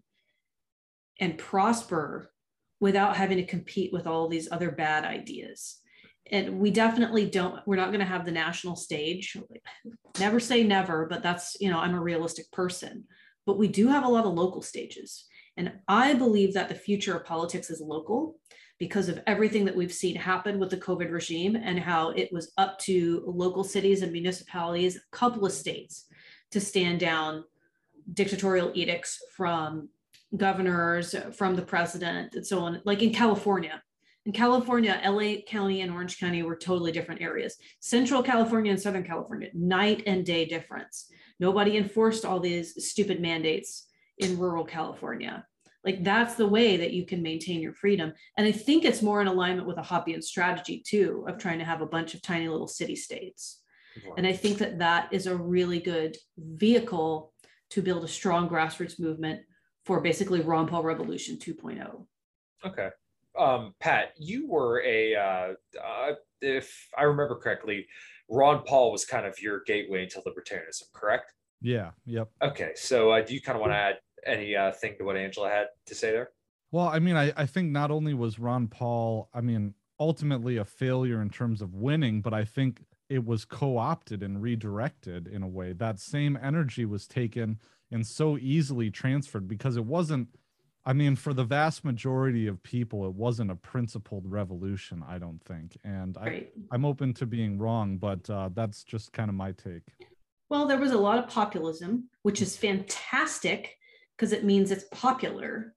and prosper without having to compete with all these other bad ideas. And we definitely don't, we're not going to have the national stage. Never say never, but that's, you know, I'm a realistic person. But we do have a lot of local stages. And I believe that the future of politics is local because of everything that we've seen happen with the COVID regime and how it was up to local cities and municipalities, a couple of states, to stand down dictatorial edicts from governors, from the president, and so on. Like in California. In California, L A County and Orange County were totally different areas. Central California and Southern California, night and day difference. Nobody enforced all these stupid mandates in rural California. Like that's the way that you can maintain your freedom. And I think it's more in alignment with a Hoppian strategy too, of trying to have a bunch of tiny little city states. And I think that that is a really good vehicle to build a strong grassroots movement for basically Ron Paul Revolution two point oh. Okay. Um, Pat, you were a, uh, uh, if I remember correctly, Ron Paul was kind of your gateway into libertarianism, correct? Yeah. Yep. Okay. So uh, do you kind of want to add any uh, thing to what Angela had to say there? Well, I mean, I, I think not only was Ron Paul, I mean, ultimately a failure in terms of winning, but I think it was co-opted and redirected in a way. That same energy was taken and so easily transferred because it wasn't, I mean, for the vast majority of people, it wasn't a principled revolution, I don't think. And Right. I, I'm open to being wrong, but uh, that's just kind of my take. Well, there was a lot of populism, which is fantastic because it means it's popular.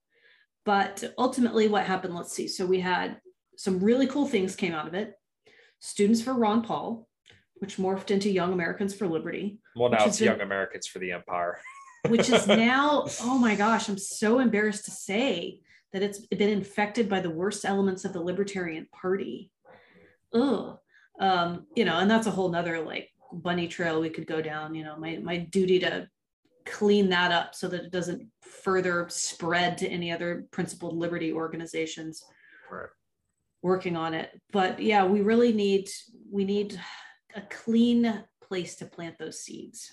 But ultimately what happened, let's see. So we had some really cool things came out of it. Students for Ron Paul, which morphed into Young Americans for Liberty. Well, now it's been, Young Americans for the Empire. which is now, oh my gosh, I'm so embarrassed to say that it's been infected by the worst elements of the Libertarian Party. Ugh. Um, you know, and that's a whole nother like bunny trail we could go down. You know, my, my duty to clean that up so that it doesn't further spread to any other principled liberty organizations. Right. Working on it. But yeah, we really need, we need a clean place to plant those seeds.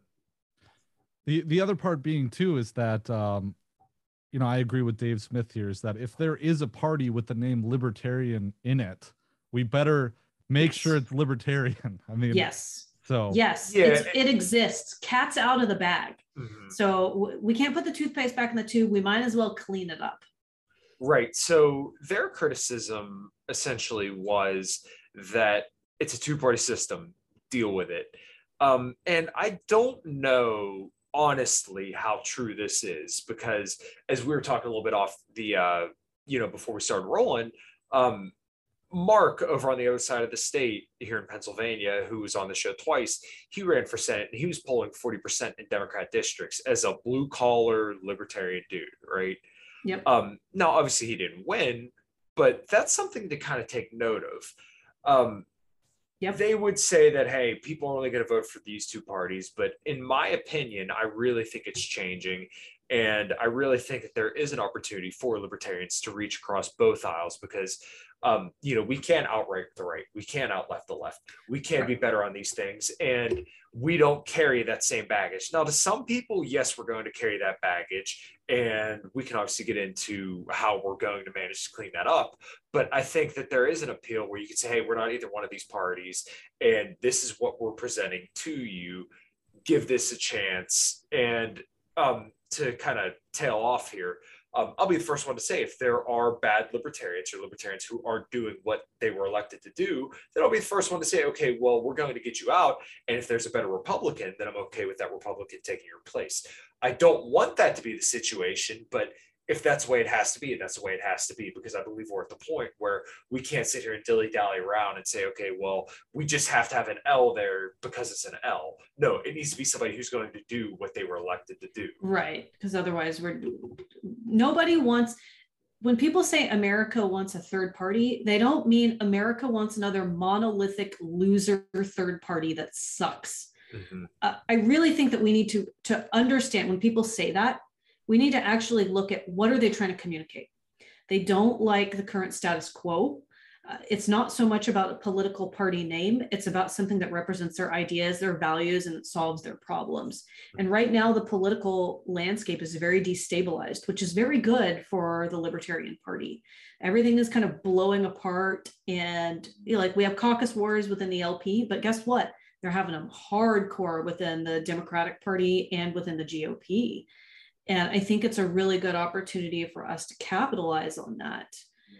The the other part being too is that, um, you know, I agree with Dave Smith here, is that if there is a party with the name Libertarian in it, we better make Yes. sure it's Libertarian. I mean, Yes. so Yes, Yeah. it's, it exists. Cat's out of the bag. Mhm. So w- we can't put the toothpaste back in the tube. We might as well clean it up. Right. So their criticism essentially was that it's a two-party system. Deal with it. Um, and I don't know, honestly, how true this is, because as we were talking a little bit off the, uh, you know, before we started rolling, um, Mark over on the other side of the state here in Pennsylvania, who was on the show twice, he ran for Senate and he was polling forty percent in Democrat districts as a blue collar libertarian dude, right? Yep. Um, now, obviously, he didn't win, but that's something to kind of take note of. Um, Yep. They would say that, hey, people are only going to vote for these two parties. But in my opinion, I really think it's changing. And I really think that there is an opportunity for libertarians to reach across both aisles because, um, you know, we can't outright the right. We can't out left the left. We can be better on these things. And we don't carry that same baggage. Now, to some people, yes, we're going to carry that baggage. And we can obviously get into how we're going to manage to clean that up. But I think that there is an appeal where you can say, hey, we're not either one of these parties. And this is what we're presenting to you. Give this a chance. And, um, to kind of tail off here, um, I'll be the first one to say if there are bad libertarians or libertarians who aren't doing what they were elected to do, then I'll be the first one to say, okay, well, we're going to get you out. And if there's a better Republican, then I'm okay with that Republican taking your place. I don't want that to be the situation, but if that's the way it has to be, that's the way it has to be, because I believe we're at the point where we can't sit here and dilly-dally around and say, okay, well, we just have to have an L there because it's an L. No, it needs to be somebody who's going to do what they were elected to do. Right, because otherwise we're, nobody wants, when people say America wants a third party, they don't mean America wants another monolithic loser third party that sucks. Mm-hmm. Uh, I really think that we need to, to understand when people say that, we need to actually look at what are they trying to communicate. They don't like the current status quo. Uh, it's not so much about a political party name. It's about something that represents their ideas, their values, and it solves their problems. And right now, the political landscape is very destabilized, which is very good for the Libertarian Party. Everything is kind of blowing apart, and you know, like we have caucus wars within the L P, but guess what? They're having them hardcore within the Democratic Party and within the G O P. And I think it's a really good opportunity for us to capitalize on that.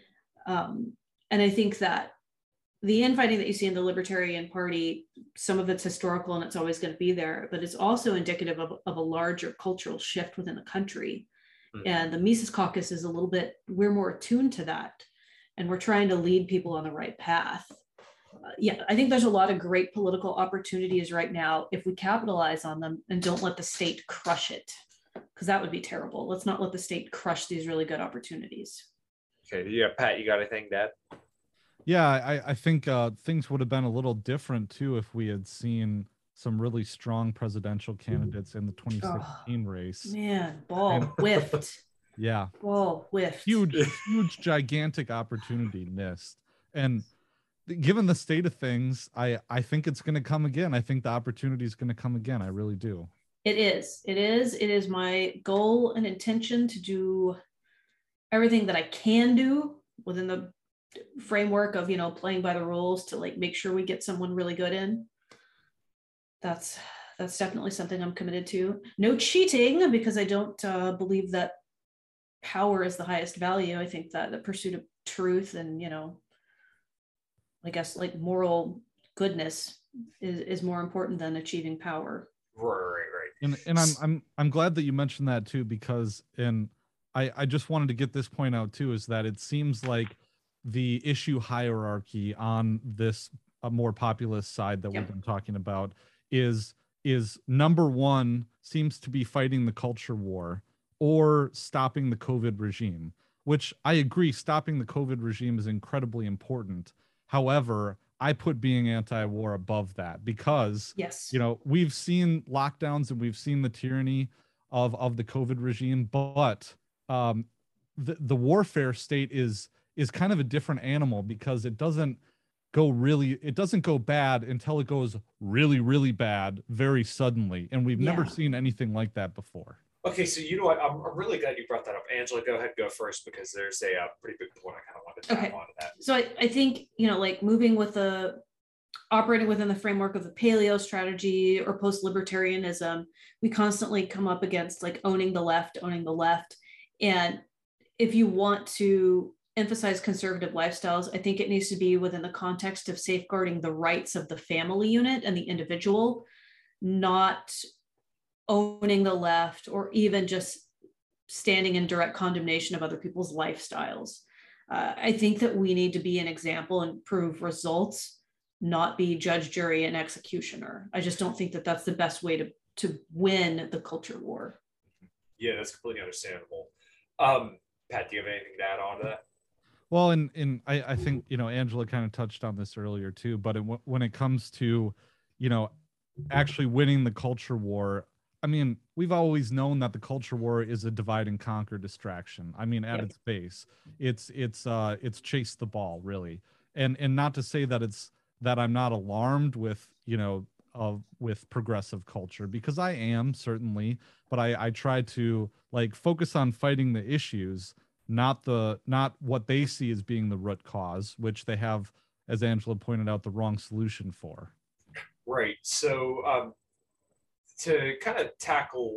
Um, and I think that the infighting that you see in the Libertarian Party, some of it's historical and it's always going to be there, but it's also indicative of, of a larger cultural shift within the country. Mm-hmm. And the Mises Caucus is a little bit, we're more attuned to that. And we're trying to lead people on the right path. Uh, yeah, I think there's a lot of great political opportunities right now if we capitalize on them and don't let the state crush it. Because that would be terrible. Let's not let the state crush these really good opportunities. Okay, yeah, Pat, you got anything, Dad? Yeah, I, I think uh, things would have been a little different too if we had seen some really strong presidential candidates in the twenty sixteen oh, race. Man, ball and, whiffed. Yeah, ball whiffed. Huge, huge, gigantic opportunity missed. And given the state of things, I I think it's going to come again. I think the opportunity is going to come again. I really do. It is. It is. It is my goal and intention to do everything that I can do within the framework of, you know, playing by the rules to like make sure we get someone really good in. That's that's definitely something I'm committed to. No cheating, because I don't uh, believe that power is the highest value. I think that the pursuit of truth and, you know, I guess like moral goodness is, is more important than achieving power. Right, right, right. And and I'm I'm I'm glad that you mentioned that too, because and I I just wanted to get this point out too, is that it seems like the issue hierarchy on this a more populist side that yep. we've been talking about is is number one seems to be fighting the culture war or stopping the COVID regime, which I agree, stopping the COVID regime is incredibly important. However, I put being anti-war above that because, yes, you know, we've seen lockdowns and we've seen the tyranny of, of the COVID regime, but um, the, the warfare state is, is kind of a different animal because it doesn't go really, it doesn't go bad until it goes really, really bad very suddenly. And we've yeah. never seen anything like that before. Okay, so you know what? I'm, I'm really glad you brought that up. Angela, go ahead, go first, because there's a, a pretty big point I kind of wanted to tap okay. onto that. So I, I think, you know, like moving with the, operating within the framework of the paleo strategy or post-libertarianism, we constantly come up against like owning the left, owning the left. And if you want to emphasize conservative lifestyles, I think it needs to be within the context of safeguarding the rights of the family unit and the individual, not owning the left or even just standing in direct condemnation of other people's lifestyles. Uh, I think that we need to be an example and prove results, not be judge, jury, and executioner. I just don't think that that's the best way to, to win the culture war. Yeah, that's completely understandable. Um, Pat, do you have anything to add on to that? Well, and, and I, I think, you know, Angela kind of touched on this earlier too, but it, when it comes to, you know, actually winning the culture war, I mean, we've always known that the culture war is a divide and conquer distraction. I mean, at yep. its base, it's it's uh, it's chase the ball, really. And and not to say that it's that I'm not alarmed with, you know, of with progressive culture, because I am certainly, but I I try to like focus on fighting the issues, not the not what they see as being the root cause, which they have, as Angela pointed out, the wrong solution for. Right. So. Um... to kind of tackle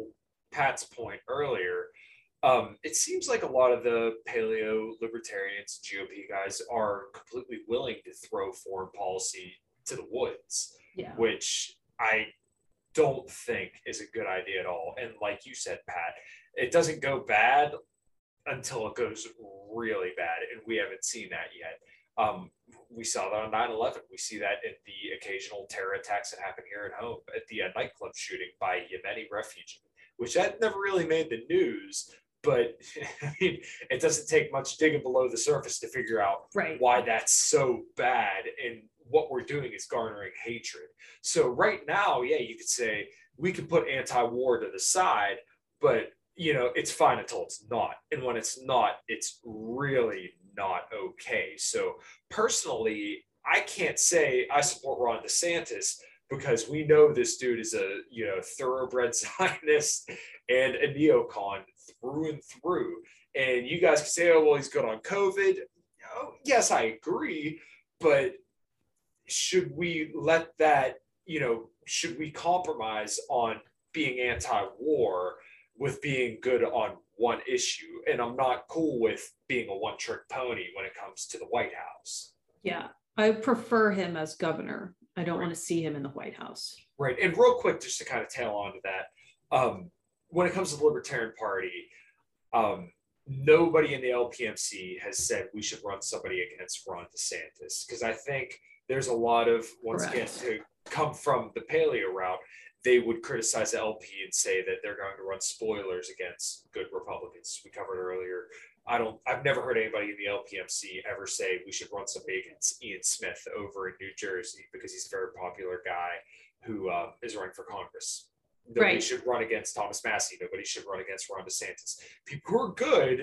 Pat's point earlier, um, it seems like a lot of the paleo libertarians, G O P guys are completely willing to throw foreign policy to the woods, Yeah. which I don't think is a good idea at all. And like you said, Pat, it doesn't go bad until it goes really bad, and we haven't seen that yet. Um, we saw that on nine eleven. We see that in the occasional terror attacks that happen here at home, at the uh, nightclub shooting by Yemeni refugee, which that never really made the news. But I mean, it doesn't take much digging below the surface to figure out Right. why that's so bad. And what we're doing is garnering hatred. So right now, yeah, you could say we could put anti-war to the side, but you know, it's fine until it's not. And when it's not, it's really not okay. So personally, I can't say I support Ron DeSantis, because we know this dude is a, you know, thoroughbred Zionist and a neocon through and through. And you guys can say, oh, well, he's good on COVID. Oh, yes, I agree. But should we let that, you know, should we compromise on being anti-war with being good on one issue? And I'm not cool with being a one-trick pony when it comes to the White House. Yeah, I prefer him as governor. I don't want to see him in the White House. Right. And real quick, just to kind of tail on to that, um, when it comes to the Libertarian Party, um, nobody in the L P M C has said we should run somebody against Ron DeSantis, because I think there's a lot of, once Correct. again, to come from the paleo route, they would criticize the L P and say that they're going to run spoilers against good Republicans. We covered earlier. I don't, I've never heard anybody in the L P M C ever say we should run somebody against Ian Smith over in New Jersey, because he's a very popular guy who uh, is running for Congress. Nobody Right. should run against Thomas Massey. Nobody should run against Ron DeSantis. People who are good,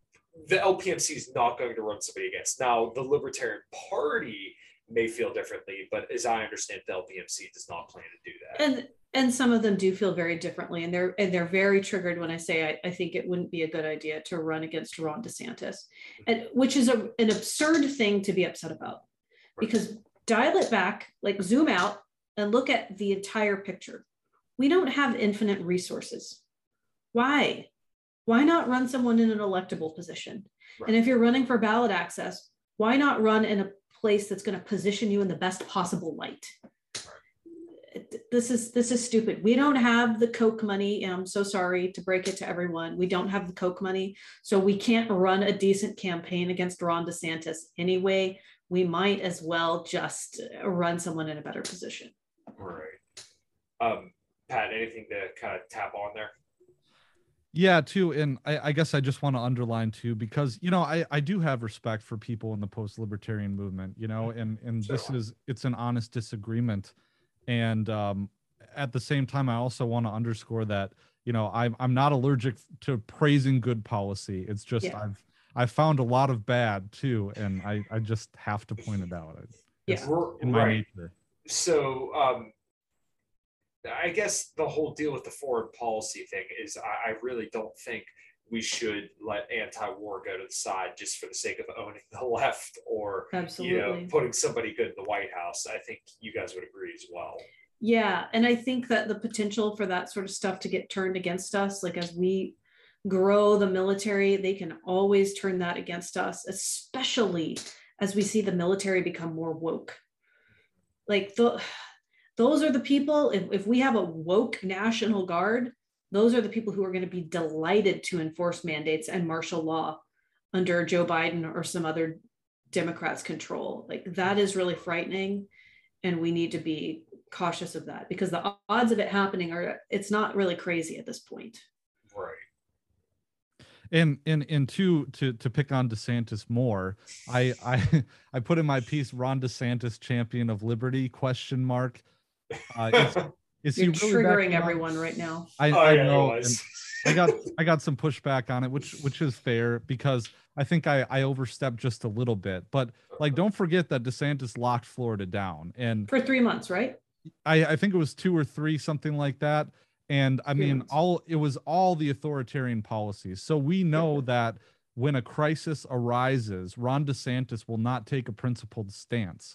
the L P M C is not going to run somebody against. Now, the Libertarian Party may feel differently, but as I understand, the L P M C does not plan to do that. And and some of them do feel very differently, and they're and they're very triggered when I say I, I think it wouldn't be a good idea to run against Ron DeSantis, and which is a, an absurd thing to be upset about, because dial it back, like zoom out and look at the entire picture. We don't have infinite resources. Why? Why not run someone in an electable position? Right. And if you're running for ballot access, why not run in a place that's going to position you in the best possible light? This is this is stupid. We don't have the Coke money, and I'm so sorry to break it to everyone. We don't have the Coke money, so we can't run a decent campaign against Ron DeSantis anyway. We might as well just run someone in a better position. Right. Um, Pat, anything to kind of tap on there? Yeah, too. And I, I guess I just want to underline too, because, you know, I, I do have respect for people in the post-libertarian movement, you know, and, and So this do I. is, it's an honest disagreement. And um, at the same time, I also want to underscore that, you know, I'm, I'm not allergic to praising good policy. It's just, Yeah. I've, I've found a lot of bad too. And I, I just have to point it out. It's Yeah. We're- in my right. nature. So um, I guess the whole deal with the foreign policy thing is I, I really don't think we should let anti-war go to the side just for the sake of owning the left or, Absolutely. you know, putting somebody good in the White House. I think you guys would agree as well. Yeah, and I think that the potential for that sort of stuff to get turned against us, like as we grow the military, they can always turn that against us, especially as we see the military become more woke. Like the, those are the people, if, if we have a woke National Guard, those are the people who are going to be delighted to enforce mandates and martial law under Joe Biden or some other Democrats' control. Like that is really frightening. And we need to be cautious of that, because the odds of it happening are, it's not really crazy at this point. Right. And and and two, to to pick on DeSantis more, I I I put in my piece Ron DeSantis champion of liberty question mark. Uh, is is he You're really triggering backing up? everyone right now. I, Oh, I yeah, it know. was. and I got I got some pushback on it, which which is fair, because I think I I overstepped just a little bit. But like, don't forget that DeSantis locked Florida down, and For three months, right? I I think it was two or three, something like that. And I Three mean, months. all it was all the authoritarian policies. So we know that when a crisis arises, Ron DeSantis will not take a principled stance.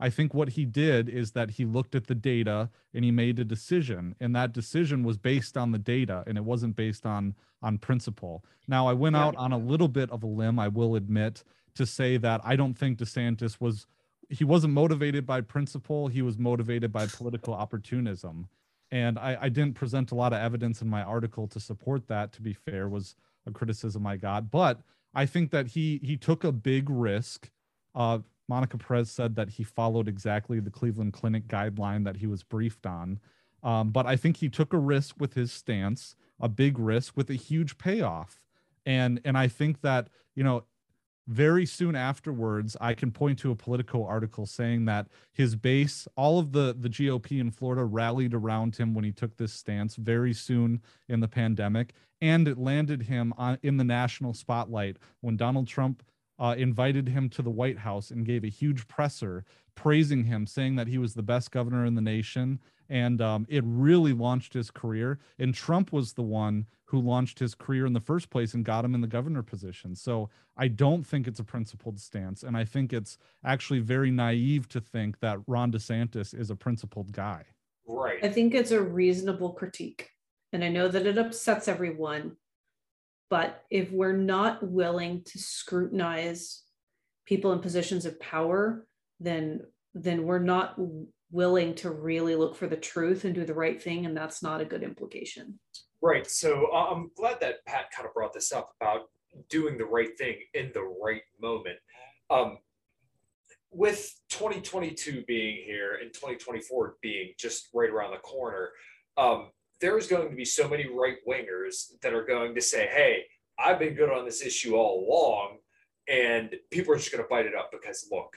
I think what he did is that he looked at the data and he made a decision, and that decision was based on the data and it wasn't based on on principle. Now, I went Yeah. out on a little bit of a limb, I will admit, to say that I don't think DeSantis was he wasn't motivated by principle, he was motivated by political opportunism. And I, I didn't present a lot of evidence in my article to support that, to be fair, was a criticism I got. But I think that he he took a big risk. Uh, Monica Perez said that he followed exactly the Cleveland Clinic guideline that he was briefed on. Um, but I think he took a risk with his stance, a big risk with a huge payoff. And, and I think that, you know, very soon afterwards, I can point to a Politico article saying that his base, all of the, the G O P in Florida rallied around him when he took this stance very soon in the pandemic. And it landed him on, in the national spotlight when Donald Trump Uh, invited him to the White House and gave a huge presser praising him, saying that he was the best governor in the nation. And um, it really launched his career. And Trump was the one who launched his career in the first place and got him in the governor position. So I don't think it's a principled stance. And I think it's actually very naive to think that Ron DeSantis is a principled guy. Right. I think it's a reasonable critique. And I know that it upsets everyone. But if we're not willing to scrutinize people in positions of power, then, then we're not willing to really look for the truth and do the right thing. And that's not a good implication. Right. So uh, I'm glad that Pat kind of brought this up about doing the right thing in the right moment. Um, with twenty twenty-two being here and twenty twenty-four being just right around the corner, um, there's going to be so many right wingers that are going to say, hey, I've been good on this issue all along. And people are just going to bite it up because, look,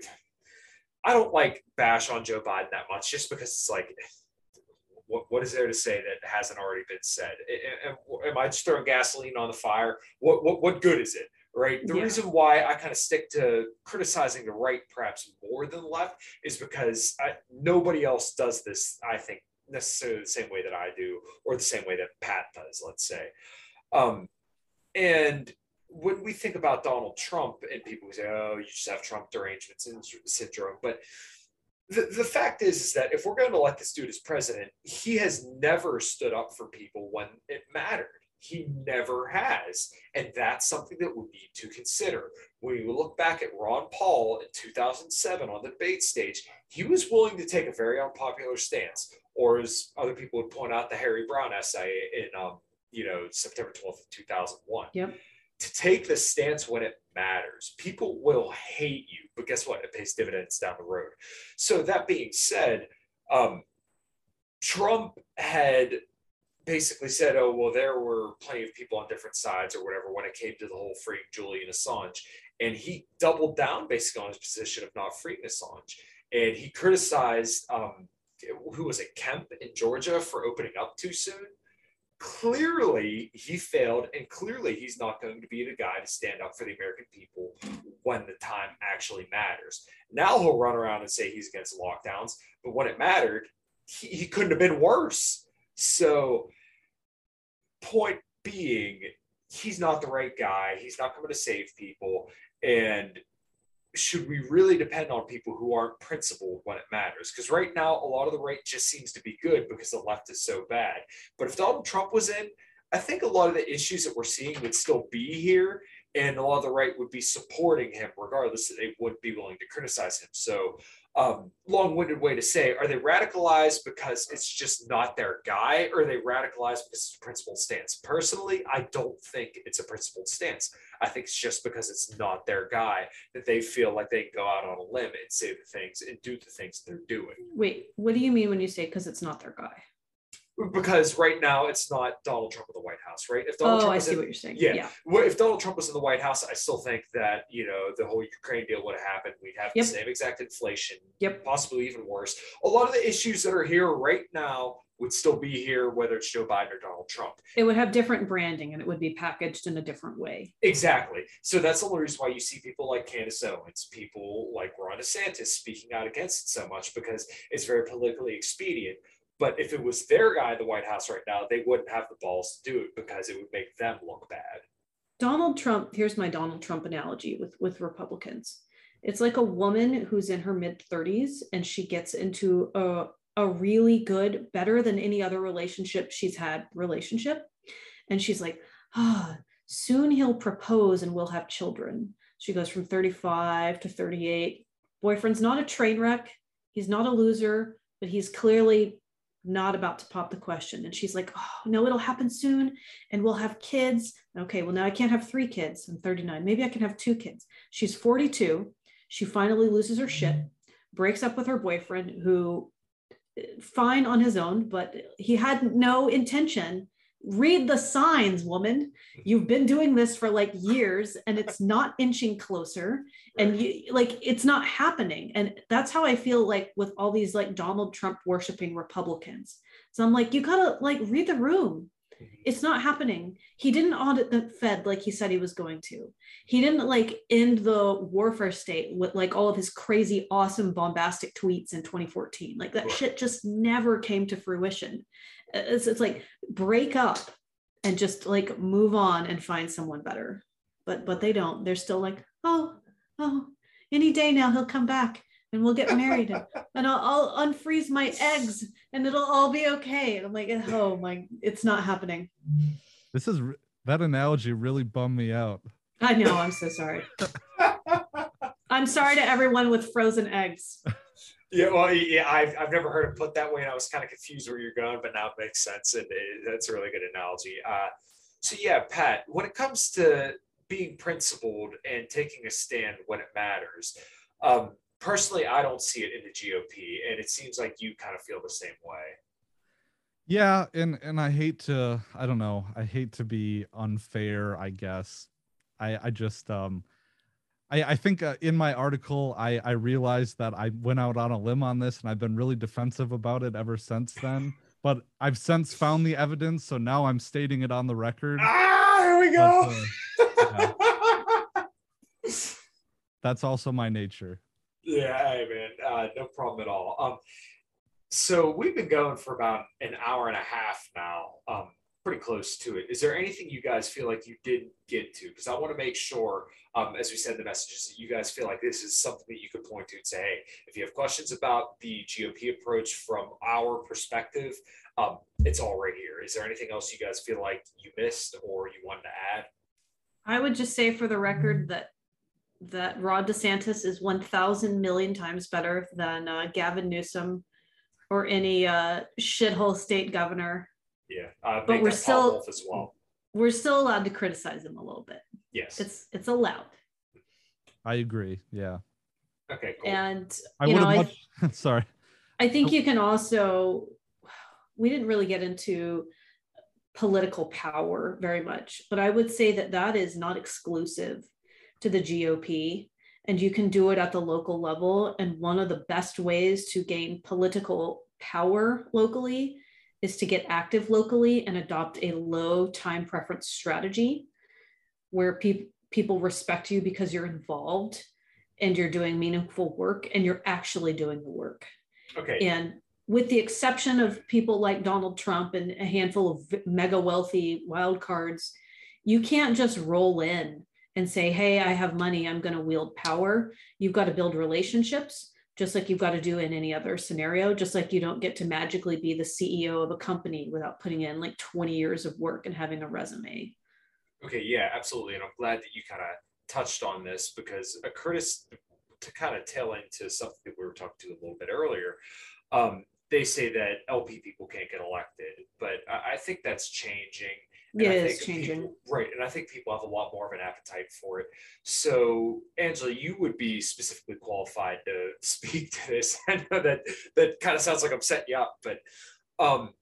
I don't like bash on Joe Biden that much just because it's like, what, what is there to say that hasn't already been said? Am, am I just throwing gasoline on the fire? What, what, what good is it? Right. The Yeah. reason why I kind of stick to criticizing the right perhaps more than the left is because I, nobody else does this, I think, necessarily the same way that I do, or the same way that Pat does, let's say. Um, and when we think about Donald Trump, and people say, oh, you just have Trump derangement syndrome. But the, the fact is, is that if we're going to elect this dude as president, he has never stood up for people when it mattered. He never has. And that's something that we need to consider. When you look back at Ron Paul in two thousand seven on the debate stage, he was willing to take a very unpopular stance. Or as other people would point out, the Harry Brown essay in, um, you know, September twelfth, two thousand one. Yep. To take the stance when it matters. People will hate you, but guess what? It pays dividends down the road. So that being said, um, Trump had basically said, oh, well, there were plenty of people on different sides or whatever when it came to the whole freeing Julian Assange. And he doubled down basically on his position of not freeing Assange. And he criticized, um, who was it, Kemp in Georgia for opening up too soon. Clearly, he failed, and clearly he's not going to be the guy to stand up for the American people when the time actually matters. Now he'll run around and say he's against lockdowns, but when it mattered, he, he couldn't have been worse. So, point being, he's not the right guy. He's not coming to save people. And should we really depend on people who aren't principled when it matters? Because right now, a lot of the right just seems to be good because the left is so bad. But if Donald Trump was in, I think a lot of the issues that we're seeing would still be here, and a lot of the right would be supporting him regardless, that they would be willing to criticize him. So um, long-winded way to say, are they radicalized because it's just not their guy, or are they radicalized because it's a principled stance? Personally, I don't think it's a principled stance. I think it's just because it's not their guy that they feel like they can go out on a limb and say the things and do the things they're doing. Wait, what do you mean when you say because it's not their guy? Because right now it's not Donald Trump in the White House, right? If Donald Oh, Trump I was see in, what you're saying. Yeah. Yeah. Well, if Donald Trump was in the White House, I still think that, you know, the whole Ukraine deal would have happened. We'd have Yep. the same exact inflation, Yep. possibly even worse. A lot of the issues that are here right now would still be here, whether it's Joe Biden or Donald Trump. It would have different branding and it would be packaged in a different way. Exactly. So that's the only reason why you see people like Candace Owens, people like Ron DeSantis speaking out against it so much, because it's very politically expedient. But if it was their guy in the White House right now, they wouldn't have the balls to do it because it would make them look bad. Donald Trump, here's my Donald Trump analogy with, with Republicans. It's like a woman who's in her mid thirties and she gets into a, a really good, better than any other relationship she's had relationship. And she's like, ah, oh, soon he'll propose and we'll have children. She goes from thirty-five to thirty-eight. Boyfriend's not a train wreck. He's not a loser, but he's clearly not about to pop the question. And she's like, oh, no, it'll happen soon. And we'll have kids. Okay, well, now I can't have three kids. I'm thirty-nine. Maybe I can have two kids. She's forty-two. She finally loses her shit, breaks up with her boyfriend, who fine on his own, but he had no intention. Read the signs, woman. You've been doing this for like years and it's not inching closer, and you like it's not happening. And that's how I feel like with all these like Donald Trump worshiping Republicans. So I'm like, you gotta like read the room. It's not happening. He didn't audit the Fed like he said he was going to. He didn't like end the warfare state with like all of his crazy, awesome, bombastic tweets in twenty fourteen. Like that shit just never came to fruition. It's, it's like break up and just like move on and find someone better. But but they don't. They're still like, oh, oh, any day now he'll come back and we'll get married and, and I'll, I'll unfreeze my eggs and it'll all be okay. And I'm like, oh my, it's not happening. This is that analogy really bummed me out. I know. I'm so sorry. I'm sorry to everyone with frozen eggs. Yeah, well, yeah, I've, I've never heard it put that way, and I was kind of confused where you're going, but now it makes sense, and it, that's a really good analogy. Uh, so yeah, Pat, when it comes to being principled and taking a stand when it matters, um, personally, I don't see it in the G O P, and it seems like you kind of feel the same way. Yeah, and and I hate to, I don't know, I hate to be unfair, I guess. I I just um. I, I think uh, in my article, I, I realized that I went out on a limb on this, and I've been really defensive about it ever since then. But I've since found the evidence, so now I'm stating it on the record. Ah, here we go. But, uh, yeah. That's also my nature. Yeah, hey, man, uh, no problem at all. Um, so we've been going for about an hour and a half now. Um, pretty close to it. Is there anything you guys feel like you didn't get to? Because I want to make sure, um, as we said in the messages, that you guys feel like this is something that you could point to and say, hey, if you have questions about the G O P approach from our perspective, um, it's all right here. Is there anything else you guys feel like you missed or you wanted to add? I would just say for the record that that Ron DeSantis is one thousand million times better than uh, Gavin Newsom or any uh, shithole state governor. Yeah, uh, but we're still as well. We're still allowed to criticize him a little bit. Yes, it's it's allowed. I agree. Yeah. Okay. Cool. And I you would know, have. I, Much, sorry. I think you can also. We didn't really get into political power very much, but I would say that that is not exclusive to the G O P, and you can do it at the local level. And one of the best ways to gain political power locally is to get active locally and adopt a low time preference strategy where pe- people respect you because you're involved and you're doing meaningful work and you're actually doing the work. Okay. And with the exception of people like Donald Trump and a handful of mega wealthy wild cards, you can't just roll in and say, hey, I have money, I'm going to wield power. You've got to build relationships, just like you've got to do in any other scenario, just like you don't get to magically be the C E O of a company without putting in like twenty years of work and having a resume. Okay, yeah, absolutely. And I'm glad that you kind of touched on this because uh, Curtis, to kind of tail into something that we were talking to a little bit earlier, um, they say that L P people can't get elected, but I, I think that's changing. And yeah, I it's think changing. People, right. And I think people have a lot more of an appetite for it. So, Angela, you would be specifically qualified to speak to this. I know that that kind of sounds like I'm setting you up, but um,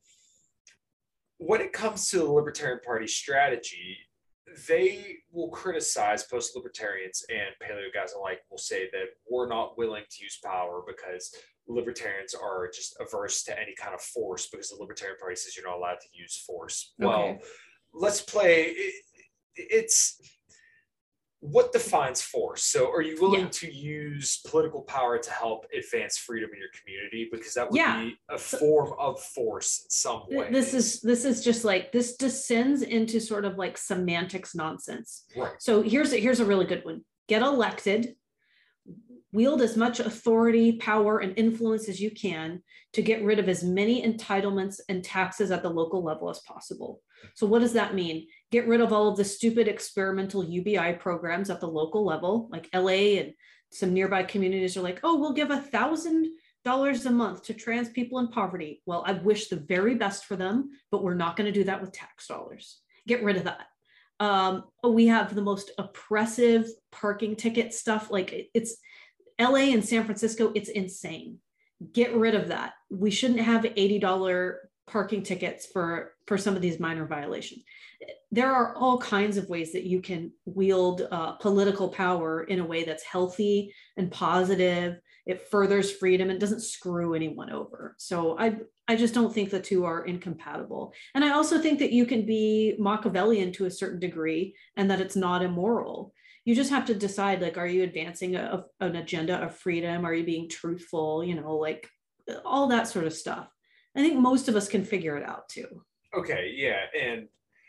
when it comes to the Libertarian Party strategy, they will criticize post-libertarians and paleo guys alike will say that we're not willing to use power because libertarians are just averse to any kind of force because the Libertarian Party says you're not allowed to use force. Okay. Well, let's play. It, it's what defines force. So are you willing yeah. to use political power to help advance freedom in your community? Because that would yeah. be a form of force in some way. This is this is just like this descends into sort of like semantics nonsense. Right. So here's a, here's a really good one. Get elected, wield as much authority, power, and influence as you can to get rid of as many entitlements and taxes at the local level as possible. So what does that mean? Get rid of all of the stupid experimental U B I programs at the local level, like L A and some nearby communities are like, oh, we'll give a thousand dollars a month to trans people in poverty. Well, I wish the very best for them, but we're not going to do that with tax dollars. Get rid of that. Um, we have the most oppressive parking ticket stuff. Like it's L A and San Francisco, it's insane. Get rid of that. We shouldn't have eighty dollars parking tickets for, for some of these minor violations. There are all kinds of ways that you can wield uh, political power in a way that's healthy and positive. It furthers freedom and doesn't screw anyone over. So I, I just don't think the two are incompatible. And I also think that you can be Machiavellian to a certain degree and that it's not immoral. You just have to decide, like, are you advancing a, an agenda of freedom? Are you being truthful? You know, like all that sort of stuff. I think most of us can figure it out too. Okay, yeah. And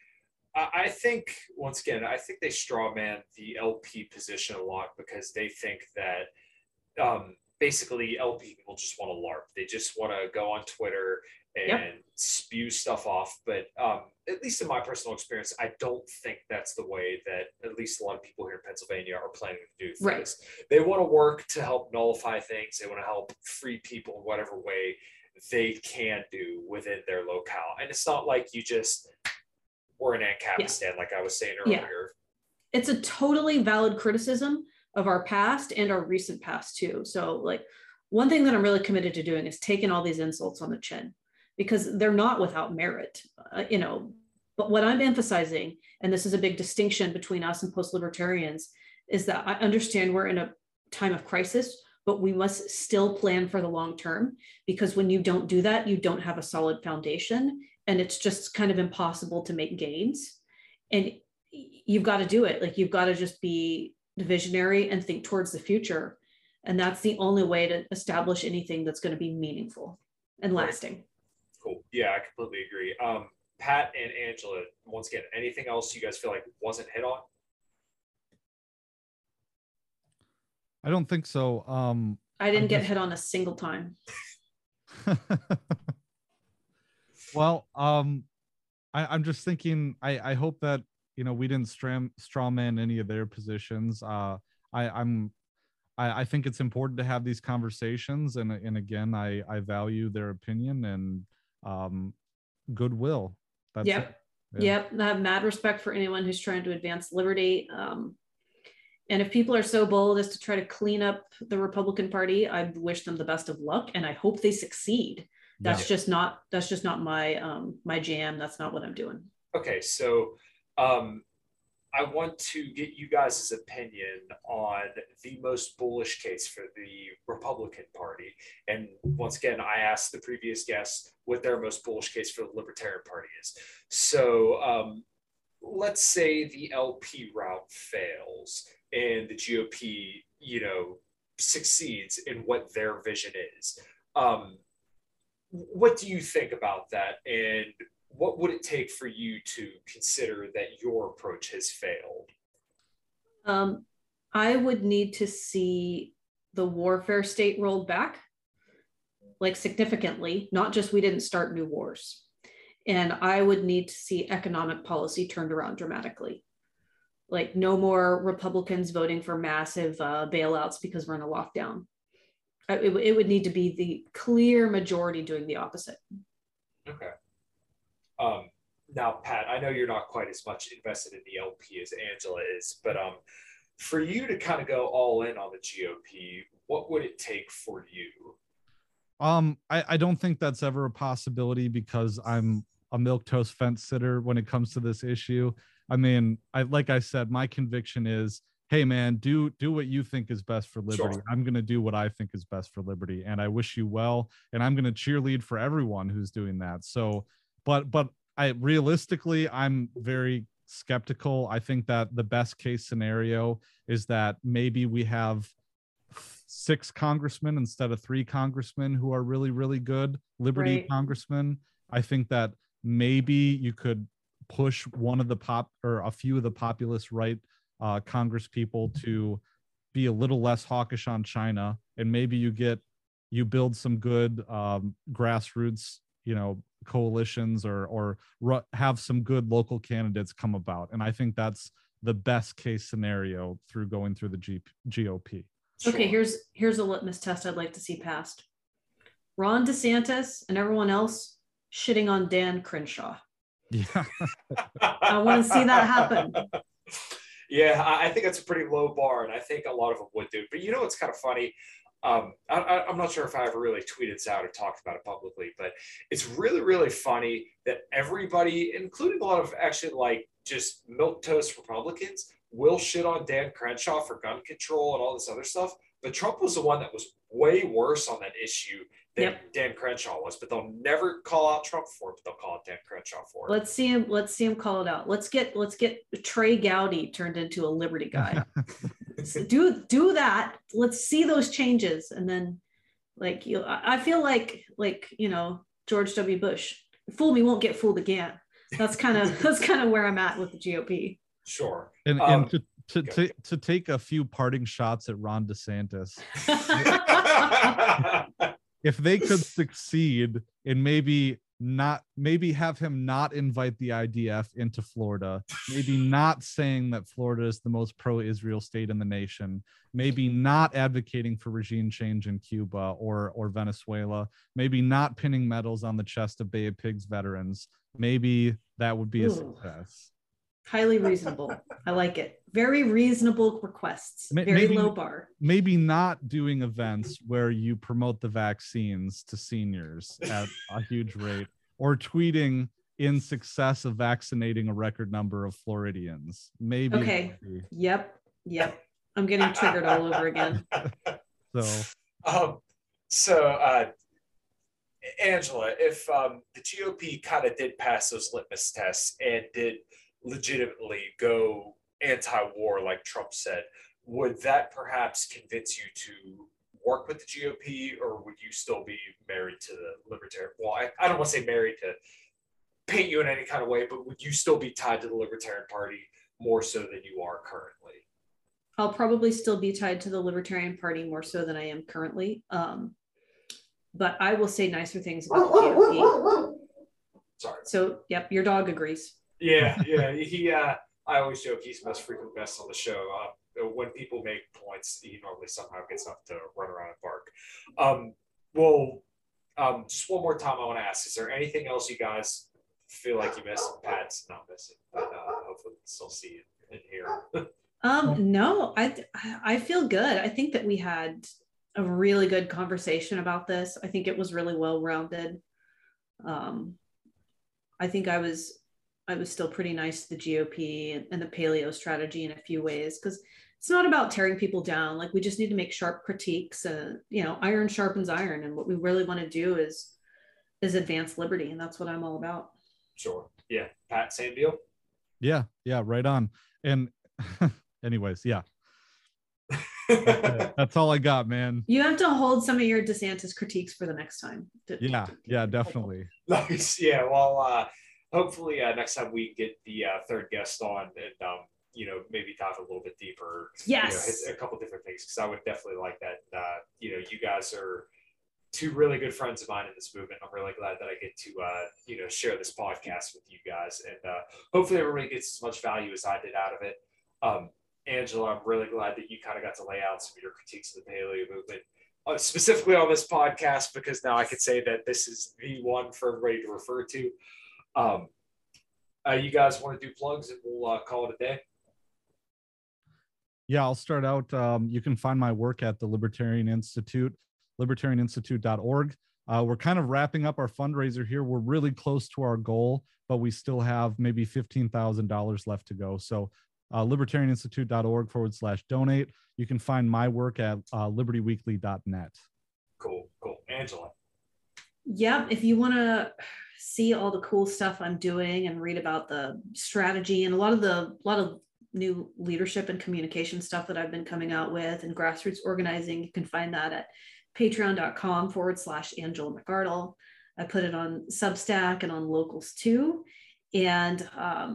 I think, once again, I think they straw man the L P position a lot because they think that um, basically L P people just want to LARP. They just want to go on Twitter and yep. spew stuff off. But um, at least in my personal experience, I don't think that's the way that at least a lot of people here in Pennsylvania are planning to do things. Right. They want to work to help nullify things. They want to help free people in whatever way they can do within their locale. And it's not like you just were in Ancapistan, yeah. like I was saying earlier. Yeah. It's a totally valid criticism of our past and our recent past too. So like one thing that I'm really committed to doing is taking all these insults on the chin because they're not without merit, uh, you know, but what I'm emphasizing, and this is a big distinction between us and post-libertarians, is that I understand we're in a time of crisis, but we must still plan for the long term, because when you don't do that, you don't have a solid foundation and it's just kind of impossible to make gains. And you've got to do it. Like you've got to just be visionary and think towards the future. And that's the only way to establish anything that's going to be meaningful and lasting. Cool. Yeah, I completely agree. Um, Pat and Angela, once again, anything else you guys feel like wasn't hit on? I don't think so. Um, I didn't I'm get just... hit on a single time. Well, um, I, I'm just thinking, I, I hope that, you know, we didn't stram, straw man any of their positions. Uh, I, I'm, I, I think it's important to have these conversations. And, and again, I, I value their opinion and um, goodwill. That's yep. it. Yeah. Yep. I have mad respect for anyone who's trying to advance liberty. Um, and if people are so bold as to try to clean up the Republican Party, I wish them the best of luck and I hope they succeed. That's yeah. just not, that's just not my, um, my jam. That's not what I'm doing. Okay. So um, I want to get you guys' opinion on the most bullish case for the Republican Party. And once again, I asked the previous guests what their most bullish case for the Libertarian Party is. So um, let's say the L P route fails and the G O P, you know, succeeds in what their vision is. Um, what do you think about that? And what would it take for you to consider that your approach has failed? Um, I would need to see the warfare state rolled back, like significantly, not just we didn't start new wars. And I would need to see economic policy turned around dramatically. Like no more Republicans voting for massive uh, bailouts because we're in a lockdown. It, it would need to be the clear majority doing the opposite. Okay. Um, now, Pat, I know you're not quite as much invested in the L P as Angela is, but um, for you to kind of go all in on the G O P, what would it take for you? Um, I, I don't think that's ever a possibility because I'm a milquetoast fence sitter when it comes to this issue. I mean, I like I said, my conviction is, hey, man, do do what you think is best for liberty. Sure. I'm going to do what I think is best for liberty, and I wish you well, and I'm going to cheerlead for everyone who's doing that. So, but but I realistically, I'm very skeptical. I think that the best case scenario is that maybe we have six congressmen instead of three congressmen who are really, really good liberty right. congressmen. I think that maybe you could push one of the pop or a few of the populist right uh, Congress people to be a little less hawkish on China, and maybe you get you build some good um, grassroots, you know, coalitions or or ru- have some good local candidates come about. And I think that's the best case scenario through going through the G- GOP. Okay, here's here's a litmus test I'd like to see passed. Ron DeSantis and everyone else shitting on Dan Crenshaw. Yeah. I want to see that happen. Yeah, I think that's a pretty low bar, and I think a lot of them would do. But you know what's kind of funny? Um, I, I'm not sure if I ever really tweeted this out or talked about it publicly, but it's really, really funny that everybody, including a lot of actually like just milquetoast Republicans, will shit on Dan Crenshaw for gun control and all this other stuff. But Trump was the one that was way worse on that issue than yep. Dan Crenshaw was. But they'll never call out Trump for it, but they'll call it Dan Crenshaw for it. Let's see him. Let's see him call it out. Let's get let's get Trey Gowdy turned into a Liberty guy. So do do that. Let's see those changes, and then, like you, I feel like like you know George W. Bush. Fool me, won't get fooled again. That's kind of that's kind of where I'm at with the G O P. Sure. And, um, and to to, to to take a few parting shots at Ron DeSantis. If they could succeed in maybe not maybe have him not invite the I D F into Florida, maybe not saying that Florida is the most pro-Israel state in the nation, maybe not advocating for regime change in Cuba or or Venezuela, maybe not pinning medals on the chest of Bay of Pigs veterans, maybe that would be a Ooh. success. Highly reasonable. I like it. Very reasonable requests. Very maybe, low bar. Maybe not doing events where you promote the vaccines to seniors at a huge rate, or tweeting in success of vaccinating a record number of Floridians. Maybe. Okay. Yep. Yep. I'm getting triggered all over again. So. Um, so, uh, Angela, if um, the G O P kind of did pass those litmus tests and did legitimately go anti-war like Trump said, would that perhaps convince you to work with the G O P, or would you still be married to the Libertarian? Well, I, I don't want to say married to paint you in any kind of way, but would you still be tied to the Libertarian Party more so than you are currently? I'll probably still be tied to the Libertarian Party more so than I am currently. Um, but I will say nicer things about the G O P. Sorry. So, yep, your dog agrees. Yeah, yeah. He, uh, I always joke he's the most frequent guest on the show. Uh, when people make points, he normally somehow gets up to run around and bark. Um, well, um, just one more time, I want to ask: is there anything else you guys feel like you missed? Pat's not missing, but uh, hopefully we can still see you and hear. um, no, I I feel good. I think that we had a really good conversation about this. I think it was really well rounded. Um, I think I was. I was still pretty nice to the G O P and, and the paleo strategy in a few ways, because it's not about tearing people down. Like, we just need to make sharp critiques. Uh, you know, iron sharpens iron, and what we really want to do is is advance liberty, and that's what I'm all about. Sure. Yeah. Pat, same deal. Yeah. Yeah. Right on. And anyways, yeah. That's, that's all I got, man. You have to hold some of your DeSantis critiques for the next time. To, yeah. to, to, yeah. Definitely. Nice. Yeah. Well. uh Hopefully, uh, next time we get the uh, third guest on, and um, you know, maybe dive a little bit deeper. Yes. You know, hit a couple different things, because I would definitely like that. Uh, you know, you guys are two really good friends of mine in this movement. I'm really glad that I get to uh, you know share this podcast with you guys, and uh, hopefully everybody gets as much value as I did out of it. Um, Angela, I'm really glad that you kind of got to lay out some of your critiques of the paleo movement. Uh, specifically on this podcast, because now I could say that this is the one for everybody to refer to. Um, uh, you guys want to do plugs, and we'll uh, call it a day? Yeah, I'll start out. Um, you can find my work at the Libertarian Institute, libertarian institute dot org. Uh, we're kind of wrapping up our fundraiser here. We're really close to our goal, but we still have maybe fifteen thousand dollars left to go. So uh, libertarian institute dot org forward slash donate. You can find my work at uh, liberty weekly dot net. Cool, cool. Angela. Yeah, if you want to see all the cool stuff I'm doing and read about the strategy and a lot of the a lot of new leadership and communication stuff that I've been coming out with, and grassroots organizing, you can find that at patreon.com forward slash Angela McArdle. I put it on Substack and on Locals too. And um,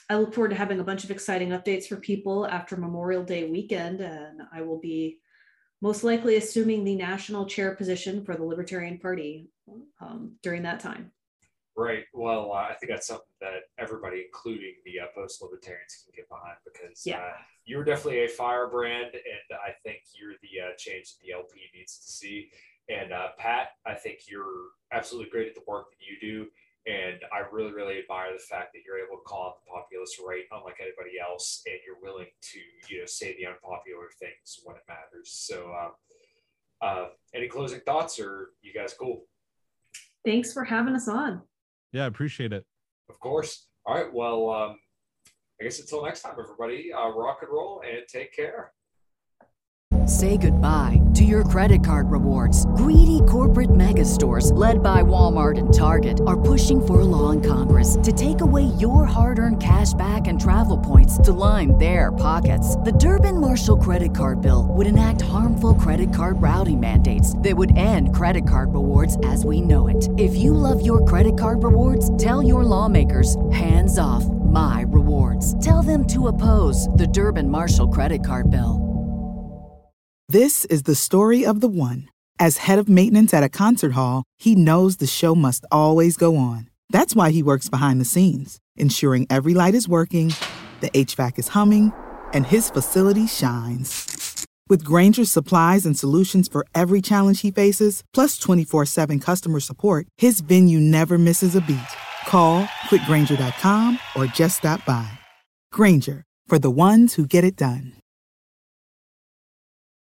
I look forward to having a bunch of exciting updates for people after Memorial Day weekend, and I will be most likely assuming the national chair position for the Libertarian Party um, during that time. Right. Well, uh, I think that's something that everybody, including the uh, post-libertarians, can get behind, because yeah. uh, you're definitely a firebrand, and I think you're the uh, change that the L P needs to see. And uh, Pat, I think you're absolutely great at the work that you do. And I really, really admire the fact that you're able to call out the populist right, unlike anybody else, and you're willing to, you know, say the unpopular things when it matters. So, uh, uh, any closing thoughts, or you guys cool? Thanks for having us on. Yeah, I appreciate it. Of course. All right. Well, um, I guess until next time, everybody, uh, rock and roll and take care. Say goodbye to your credit card rewards. Greedy corporate mega stores, led by Walmart and Target, are pushing for a law in Congress to take away your hard-earned cash back and travel points to line their pockets. The Durbin-Marshall credit card bill would enact harmful credit card routing mandates that would end credit card rewards as we know it. If you love your credit card rewards, tell your lawmakers, hands off my rewards. Tell them to oppose the Durbin-Marshall credit card bill. This is the story of the one. As head of maintenance at a concert hall, he knows the show must always go on. That's why he works behind the scenes, ensuring every light is working, the H V A C is humming, and his facility shines. With Grainger's supplies and solutions for every challenge he faces, plus twenty-four seven customer support, his venue never misses a beat. Call quick grainger dot com or just stop by. Grainger, for the ones who get it done.